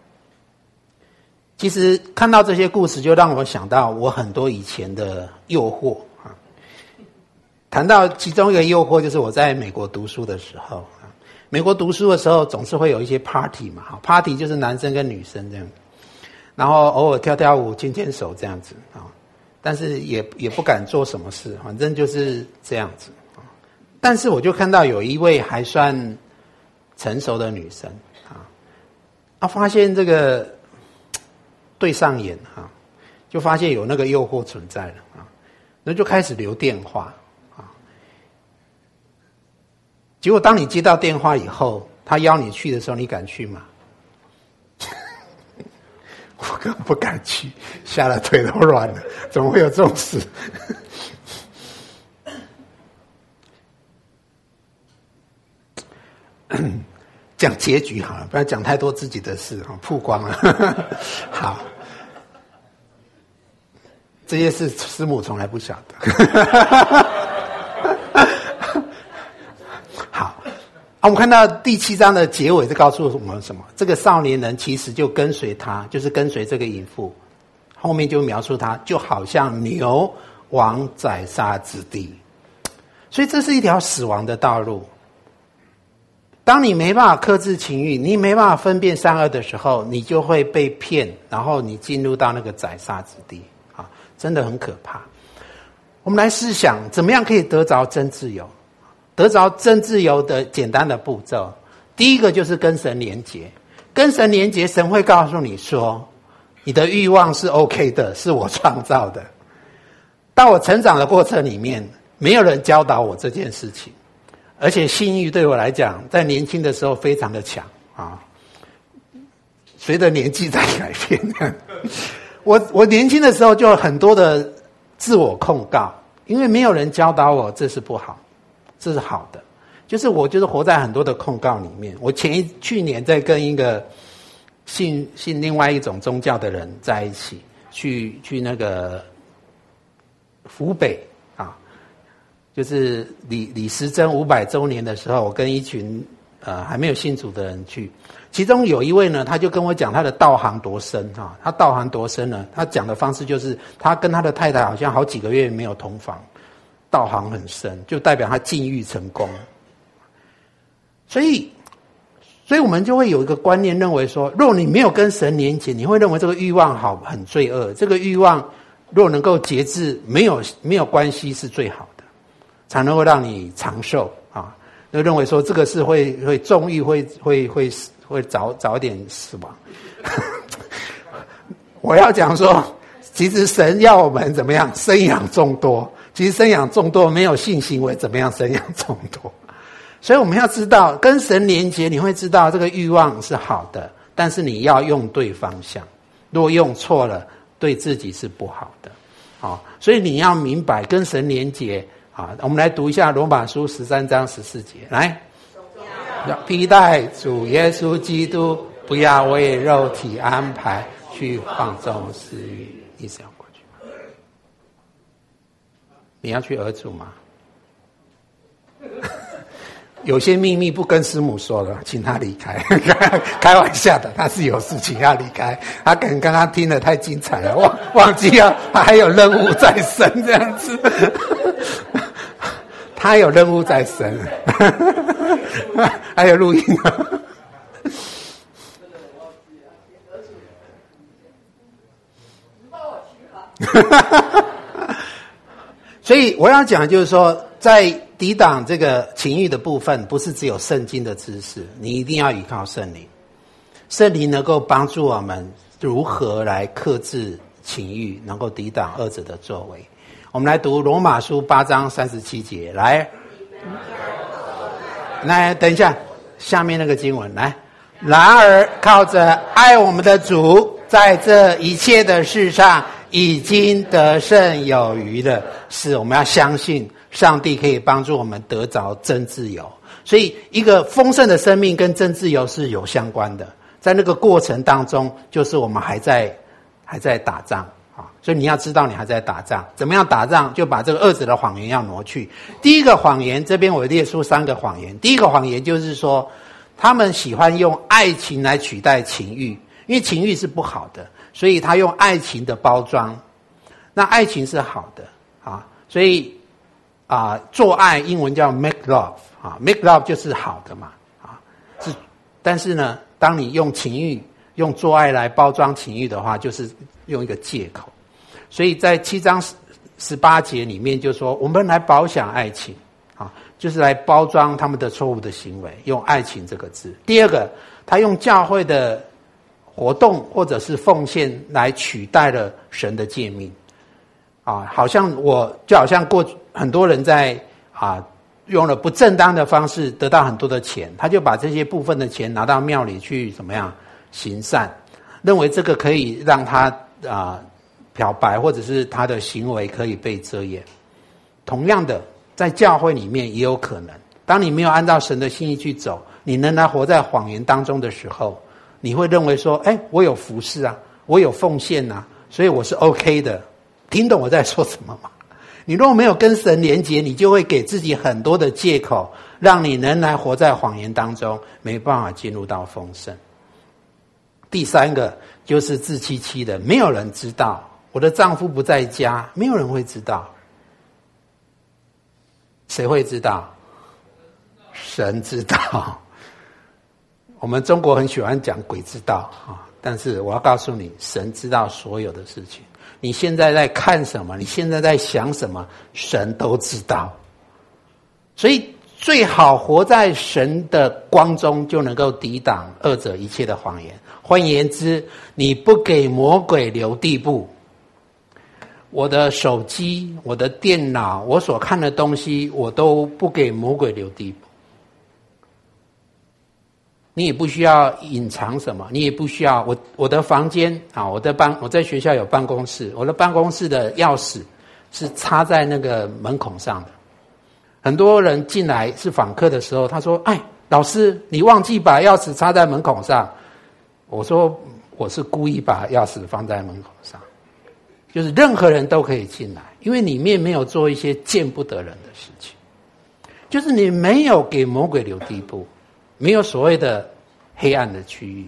其实看到这些故事，就让我想到我很多以前的诱惑啊。谈到其中一个诱惑，就是我在美国读书的时候啊，美国读书的时候总是会有一些 party 嘛，哈 ，party 就是男生跟女生这样，然后偶尔跳跳舞、牵牵手这样子啊，但是也也不敢做什么事，反正就是这样子啊。但是我就看到有一位还算成熟的女生啊，啊，发现这个对上眼啊，就发现有那个诱惑存在了啊，那就开始留电话。结果当你接到电话以后，他邀你去的时候，你敢去吗？我根本不敢去，吓得腿都软了，怎么会有这种事？讲结局好了，不然讲太多自己的事啊，曝光了。好，这些事师母从来不晓得。我们看到第七章的结尾是告诉我们什么？这个少年人其实就跟随他，就是跟随这个淫妇。后面就描述他就好像牛往宰杀之地，所以这是一条死亡的道路。当你没办法克制情欲，你没办法分辨善恶的时候，你就会被骗，然后你进入到那个宰杀之地啊，真的很可怕。我们来思想，怎么样可以得着真自由？得着真自由的简单的步骤，第一个就是跟神连结。跟神连结，神会告诉你说，你的欲望是 OK 的，是我创造的。到我成长的过程里面，没有人教导我这件事情，而且性欲对我来讲，在年轻的时候非常的强啊。随着年纪在改变，我我年轻的时候就有很多的自我控告，因为没有人教导我这是不好。这是好的，就是我就是活在很多的控告里面。我前一去年在跟一个信信另外一种宗教的人在一起，去去那个湖北啊，就是李李时珍五百周年的时候，我跟一群呃还没有信主的人去，其中有一位呢，他就跟我讲他的道行多深啊，他道行多深呢？他讲的方式就是他跟他的太太好像好几个月没有同房。道行很深，就代表他禁欲成功。所以，所以我们就会有一个观念，认为说，若你没有跟神连结，你会认为这个欲望好很罪恶。这个欲望若能够节制，没有没有关系是最好的，才能够让你长寿啊。就认为说这个是会会纵欲会会会会早早点死亡。我要讲说，其实神要我们怎么样生养众多。其实生养众多没有性行为，怎么样生养众多？所以我们要知道，跟神连结，你会知道这个欲望是好的，但是你要用对方向。 如果用错了，对自己是不好的。好，所以你要明白跟神连结啊。我们来读一下罗马书十三章十四节，来，要披戴主耶稣基督，不要为肉体安排去放纵私欲。意思要过去吗？你要去儿主吗？有些秘密不跟师母说了，请他离开。开玩笑的，他是有事情要离开。他可能刚刚听得太精彩了，忘忘记了他还有任务在身这样子。他有任务在身，还有录音啊。所以我要讲就是说，在抵挡这个情欲的部分，不是只有圣经的知识，你一定要依靠圣灵。圣灵能够帮助我们如何来克制情欲，能够抵挡恶者的作为。我们来读罗马书八章三十七节，来，来，等一下，下面那个经文来。然而靠着爱我们的主，在这一切的事上已经得胜有余了。是，我们要相信上帝可以帮助我们得着真自由。所以一个丰盛的生命跟真自由是有相关的，在那个过程当中，就是我们还在还在打仗啊。所以你要知道你还在打仗，怎么样打仗？就把这个恶者的谎言要挪去。第一个谎言，这边我列出三个谎言。第一个谎言就是说，他们喜欢用爱情来取代情欲，因为情欲是不好的，所以他用爱情的包装。那爱情是好的啊，所以啊，做爱英文叫 make love 啊 ，make love 就是好的嘛啊，是。但是呢，当你用情欲、用做爱来包装情欲的话，就是用一个借口。所以在七章十八节里面就说，我们来保享爱情啊，就是来包装他们的错误的行为，用爱情这个字。第二个，他用教会的活动或者是奉献来取代了神的诫命。啊，好像我就好像过很多人在啊用了不正当的方式得到很多的钱，他就把这些部分的钱拿到庙里去怎么样行善，认为这个可以让他啊漂白，或者是他的行为可以被遮掩。同样的，在教会里面也有可能，当你没有按照神的心意去走，你仍然活在谎言当中的时候，你会认为说，哎，我有服事啊，我有奉献啊，所以我是 OK 的。听懂我在说什么吗？你如果没有跟神连结，你就会给自己很多的借口，让你仍然活在谎言当中，没办法进入到丰盛。第三个就是自欺欺人，没有人知道，我的丈夫不在家，没有人会知道。谁会知道？神知道。我们中国很喜欢讲鬼知道啊，但是我要告诉你，神知道所有的事情。你现在在看什么？你现在在想什么？神都知道。所以最好活在神的光中，就能够抵挡恶者一切的谎言。换言之，你不给魔鬼留地步。我的手机、我的电脑、我所看的东西，我都不给魔鬼留地步。你也不需要隐藏什么，你也不需要我我的房间啊，我的办我在学校有办公室，我的办公室的钥匙是插在那个门孔上的。很多人进来是访客的时候，他说：“哎，老师，你忘记把钥匙插在门孔上。”我说：“我是故意把钥匙放在门孔上，就是任何人都可以进来，因为里面没有做一些见不得人的事情，就是你没有给魔鬼留地步。”没有所谓的黑暗的区域。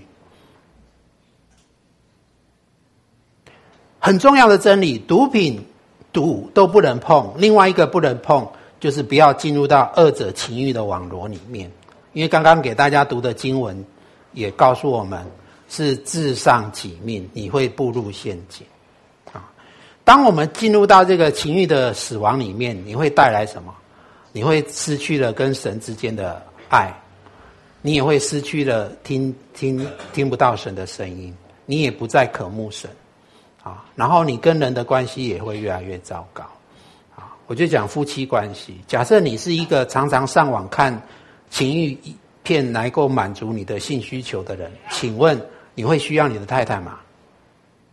很重要的真理，毒品、赌都不能碰。另外一个不能碰，就是不要进入到恶者情欲的网罗里面。因为刚刚给大家读的经文也告诉我们，是至上己命，你会步入陷阱。啊，当我们进入到这个情欲的死亡里面，你会带来什么？你会失去了跟神之间的爱。你也会失去了听听听不到神的声音，你也不再渴慕神啊。然后你跟人的关系也会越来越糟糕啊。我就讲夫妻关系，假设你是一个常常上网看情欲片来够满足你的性需求的人，请问你会需要你的太太吗？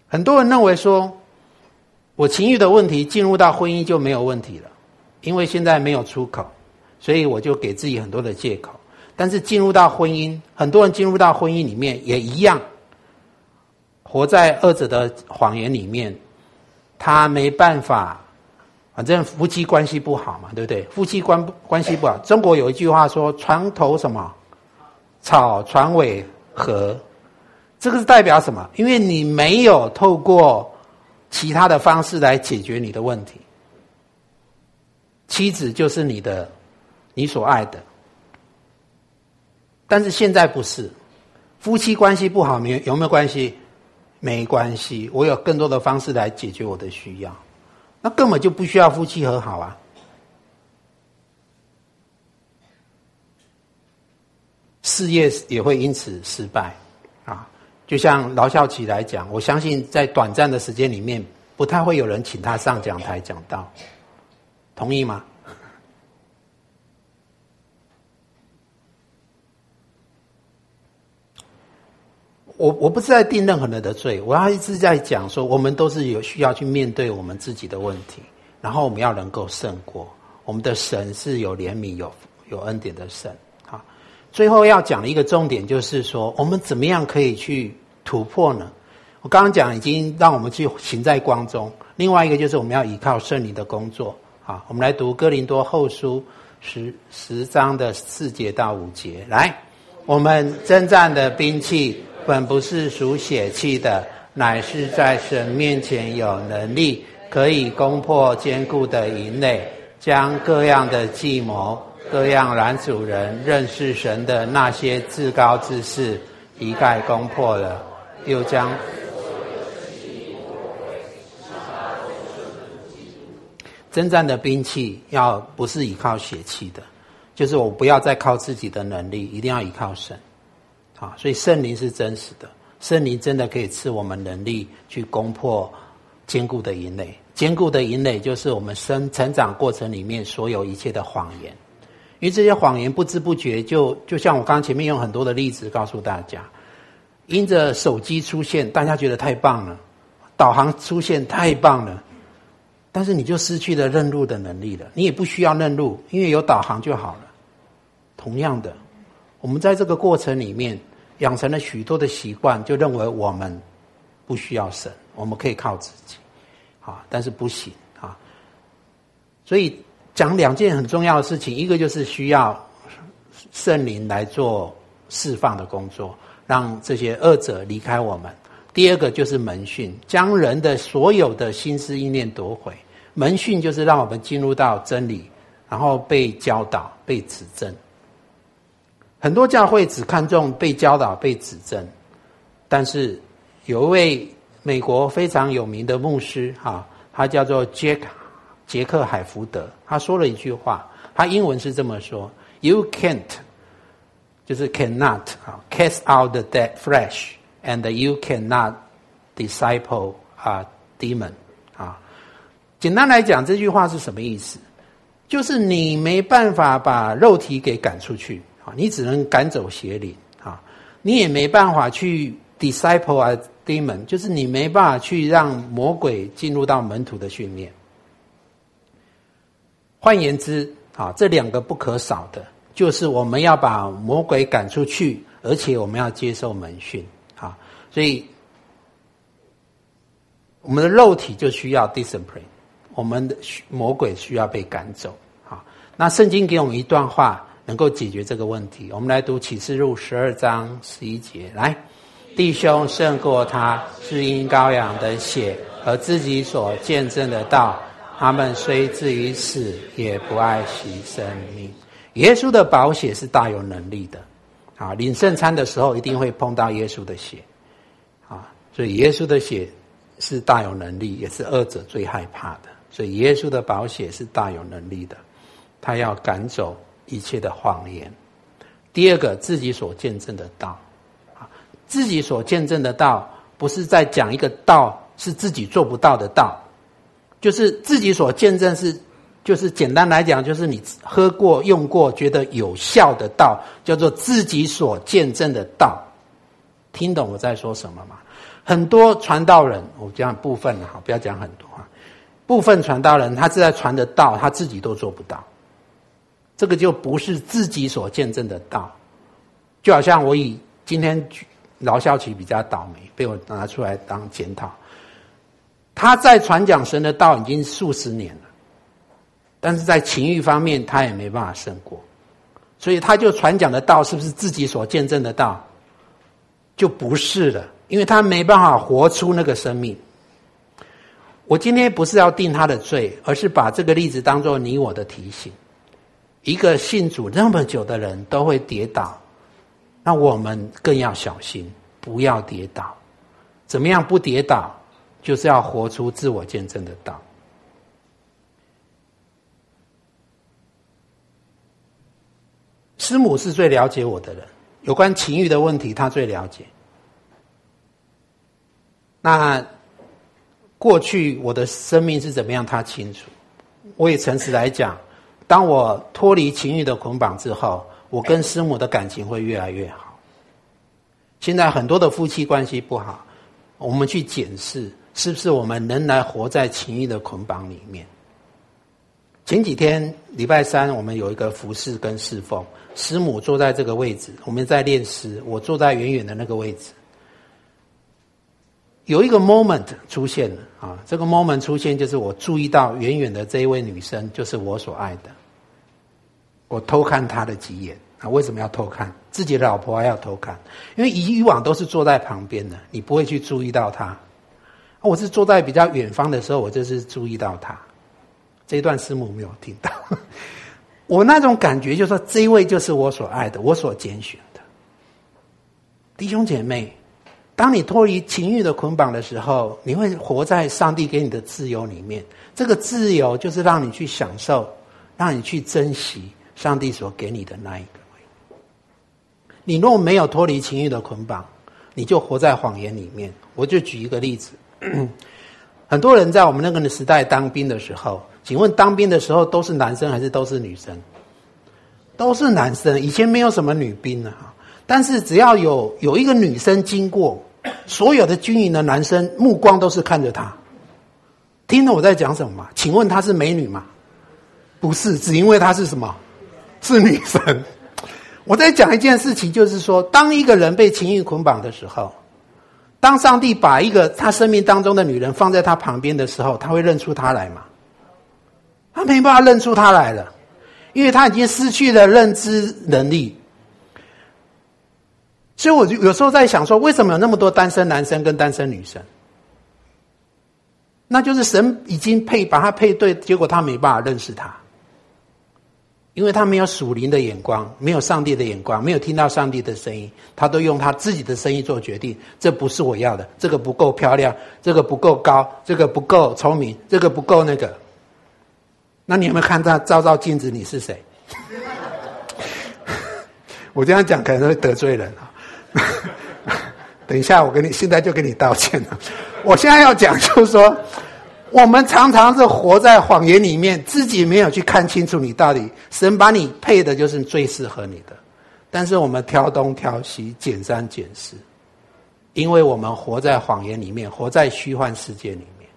很多人认为说，我情欲的问题进入到婚姻就没有问题了，因为现在没有出口，所以我就给自己很多的借口。但是进入到婚姻，很多人进入到婚姻里面也一样，活在二者的谎言里面，他没办法，反正夫妻关系不好嘛，对不对？夫妻关关系不好，中国有一句话说床头什么吵，床尾和，这个是代表什么？因为你没有透过其他的方式来解决你的问题，妻子就是你的你所爱的。但是现在不是，夫妻关系不好有没有关系？没关系，我有更多的方式来解决我的需要，那根本就不需要夫妻和好啊。事业也会因此失败啊。就像劳孝琪来讲，我相信在短暂的时间里面，不太会有人请他上讲台讲道，同意吗？我我不是在定任何人的罪，我要一直在讲说，我们都是有需要去面对我们自己的问题，然后我们要能够胜过。我们的神是有怜悯、有有恩典的神。好，最后要讲的一个重点就是说，我们怎么样可以去突破呢？我刚刚讲已经让我们去行在光中，另外一个就是我们要依靠圣灵的工作。好，我们来读哥林多后书十十章的四节到五节。来，我们征战的兵器本不是属血气的，乃是在神面前有能力，可以攻破坚固的营垒，将各样的计谋、各样拦阻人认识神的那些自高之事一概攻破了，又将征战的兵器要不是依靠血气的，就是我不要再靠自己的能力，一定要依靠神。啊，所以圣灵是真实的，圣灵真的可以赐我们能力去攻破坚固的营垒。坚固的营垒就是我们生成长过程里面所有一切的谎言，因为这些谎言不知不觉就就像我刚刚前面用很多的例子告诉大家，因着手机出现，大家觉得太棒了，导航出现太棒了，但是你就失去了认路的能力了，你也不需要认路，因为有导航就好了。同样的，我们在这个过程里面养成了许多的习惯，就认为我们不需要神，我们可以靠自己，啊，但是不行啊。所以讲两件很重要的事情，一个就是需要圣灵来做释放的工作，让这些恶者离开我们。第二个就是门训，将人的所有的心思意念夺回。门训就是让我们进入到真理，然后被教导、被指正。很多教会只看重被教导、被指正，但是有一位美国非常有名的牧师，哈，他叫做杰克杰克海福德，他说了一句话，他英文是这么说 ：“You can't， 就是 cannot 啊 ，cast out the dead flesh, and you cannot disciple a demon。”啊，简单来讲，这句话是什么意思？就是你没办法把肉体给赶出去。你只能赶走邪灵啊，你也没办法去 disciple a demon， 就是你没办法去让魔鬼进入到门徒的训练。换言之啊，这两个不可少的，就是我们要把魔鬼赶出去，而且我们要接受门训啊，所以我们的肉体就需要 discipline， 我们的魔鬼需要被赶走啊。那圣经给我们一段话，能够解决这个问题。我们来读启示录十二章十一节，来，弟兄胜过他，是因羔羊的血和自己所见证的道，他们虽至于死，也不爱惜生命。耶稣的宝血是大有能力的啊！领圣餐的时候一定会碰到耶稣的血啊，所以耶稣的血是大有能力，也是恶者最害怕的。所以耶稣的宝血是大有能力的，他要赶走一切的谎言。第二个，自己所见证的道啊，自己所见证的道不是在讲一个道是自己做不到的道，就是自己所见证是，就是简单来讲，就是你喝过用过觉得有效的道，叫做自己所见证的道。听懂我在说什么吗？ 很多传道人，我讲部分好，不要讲很多啊。部分传道人，他是在传的道，他自己都做不到，这个就不是自己所见证的道。就好像我以今天饶孝奇比较倒霉，被我拿出来当检讨。他在传讲神的道已经数十年了，但是在情欲方面他也没办法胜过，所以他就传讲的道是不是自己所见证的道？就不是了，因为他没办法活出那个生命。我今天不是要定他的罪，而是把这个例子当作你我的提醒。一个信主那么久的人都会跌倒，那我们更要小心，不要跌倒。怎么样不跌倒？就是要活出自我见证的道。师母是最了解我的人，有关情欲的问题他最了解。那过去我的生命是怎么样他清楚。我也诚实来讲，当我脱离情欲的捆绑之后，我跟师母的感情会越来越好。现在很多的夫妻关系不好，我们去检视是不是我们仍然活在情欲的捆绑里面。前几天礼拜三我们有一个服事跟侍奉，师母坐在这个位置，我们在练诗，我坐在远远的那个位置。有一个 moment 出现了啊，这个 moment 出现就是我注意到远远的这一位女生就是我所爱的，我偷看她的几眼啊。为什么要偷看？自己的老婆还要偷看？因为以往都是坐在旁边的，你不会去注意到她。我是坐在比较远方的时候，我就是注意到她。这一段师母没有听到，我那种感觉就是说，这一位就是我所爱的，我所拣选的。弟兄姐妹，当你脱离情欲的捆绑的时候，你会活在上帝给你的自由里面。这个自由就是让你去享受，让你去珍惜上帝所给你的那一个。你若没有脱离情欲的捆绑，你就活在谎言里面。我就举一个例子，很多人在我们那个时代当兵的时候，请问当兵的时候都是男生还是都是女生？都是男生。以前没有什么女兵啊，但是只要有有一个女生经过，所有的军营的男生目光都是看着她。听了我在讲什么吗？请问她是美女吗？不是，只因为她是什么？是女生。我在讲一件事情，就是说，当一个人被情欲捆绑的时候，当上帝把一个他生命当中的女人放在他旁边的时候，他会认出她来吗？他没办法认出她来了，因为他已经失去了认知能力。所以我有时候在想说，为什么有那么多单身男生跟单身女生？那就是神已经配把他配对，结果他没办法认识他，因为他没有属灵的眼光，没有上帝的眼光，没有听到上帝的声音，他都用他自己的声音做决定。这不是我要的，这个不够漂亮，这个不够高，这个不够聪明，这个不够那个。那你有没有看他照照镜子，你是谁？我这样讲可能会得罪人啊。等一下我跟你现在就跟你道歉了。我现在要讲就是说，我们常常是活在谎言里面，自己没有去看清楚你到底神把你配的就是最适合你的，但是我们挑东挑西，拣三拣四，因为我们活在谎言里面，活在虚幻世界里面。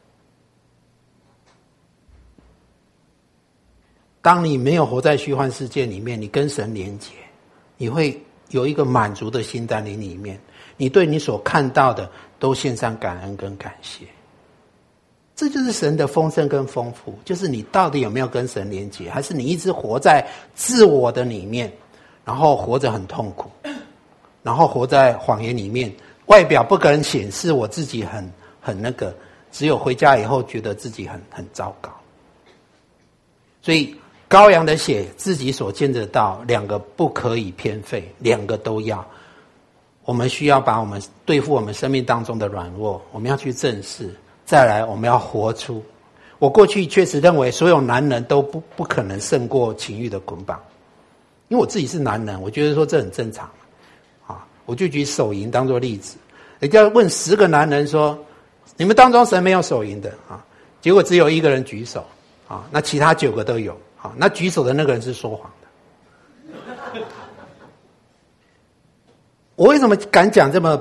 当你没有活在虚幻世界里面，你跟神连结，你会有一个满足的心在你里面，你对你所看到的都献上感恩跟感谢。这就是神的丰盛跟丰富，就是你到底有没有跟神连结，还是你一直活在自我的里面，然后活着很痛苦，然后活在谎言里面，外表不可能显示我自己很很那个，只有回家以后觉得自己很很糟糕。所以羔羊的血，自己所见得到，两个不可以偏废，两个都要。我们需要把我们对付我们生命当中的软弱，我们要去正视。再来，我们要活出。我过去确实认为所有男人都不不可能胜过情欲的捆绑，因为我自己是男人，我觉得说这很正常啊。我就举手淫当作例子，人家问十个男人说，你们当中谁没有手淫的啊？结果只有一个人举手啊，那其他九个都有啊。那举手的那个人是说谎的。我为什么敢讲这么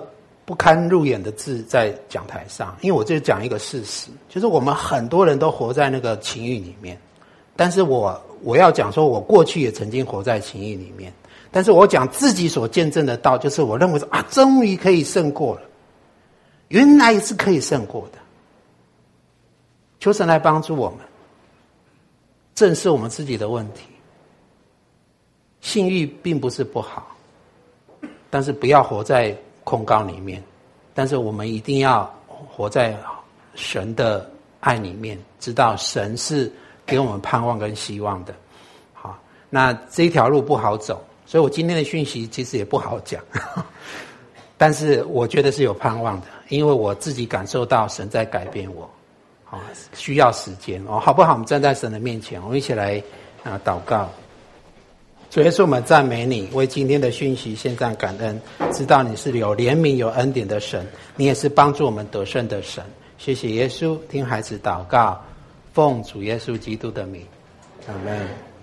不堪入眼的字在讲台上，因为我就讲一个事实，就是我们很多人都活在那个情欲里面，但是我我要讲说，我过去也曾经活在情欲里面，但是我讲自己所见证的道，就是我认为说啊，终于可以胜过了，原来是可以胜过的。求神来帮助我们，正视我们自己的问题。性欲并不是不好，但是不要活在控告里面，但是我们一定要活在神的爱里面，知道神是给我们盼望跟希望的。好，那这一条路不好走，所以我今天的讯息其实也不好讲，但是我觉得是有盼望的，因为我自己感受到神在改变我。好，需要时间哦，好不好？我们站在神的面前，我们一起来啊祷告。主耶稣，我们赞美你，为今天的讯息献上感恩，知道你是有怜悯有恩典的神，你也是帮助我们得胜的神。谢谢耶稣，听孩子祷告，奉主耶稣基督的名，阿们。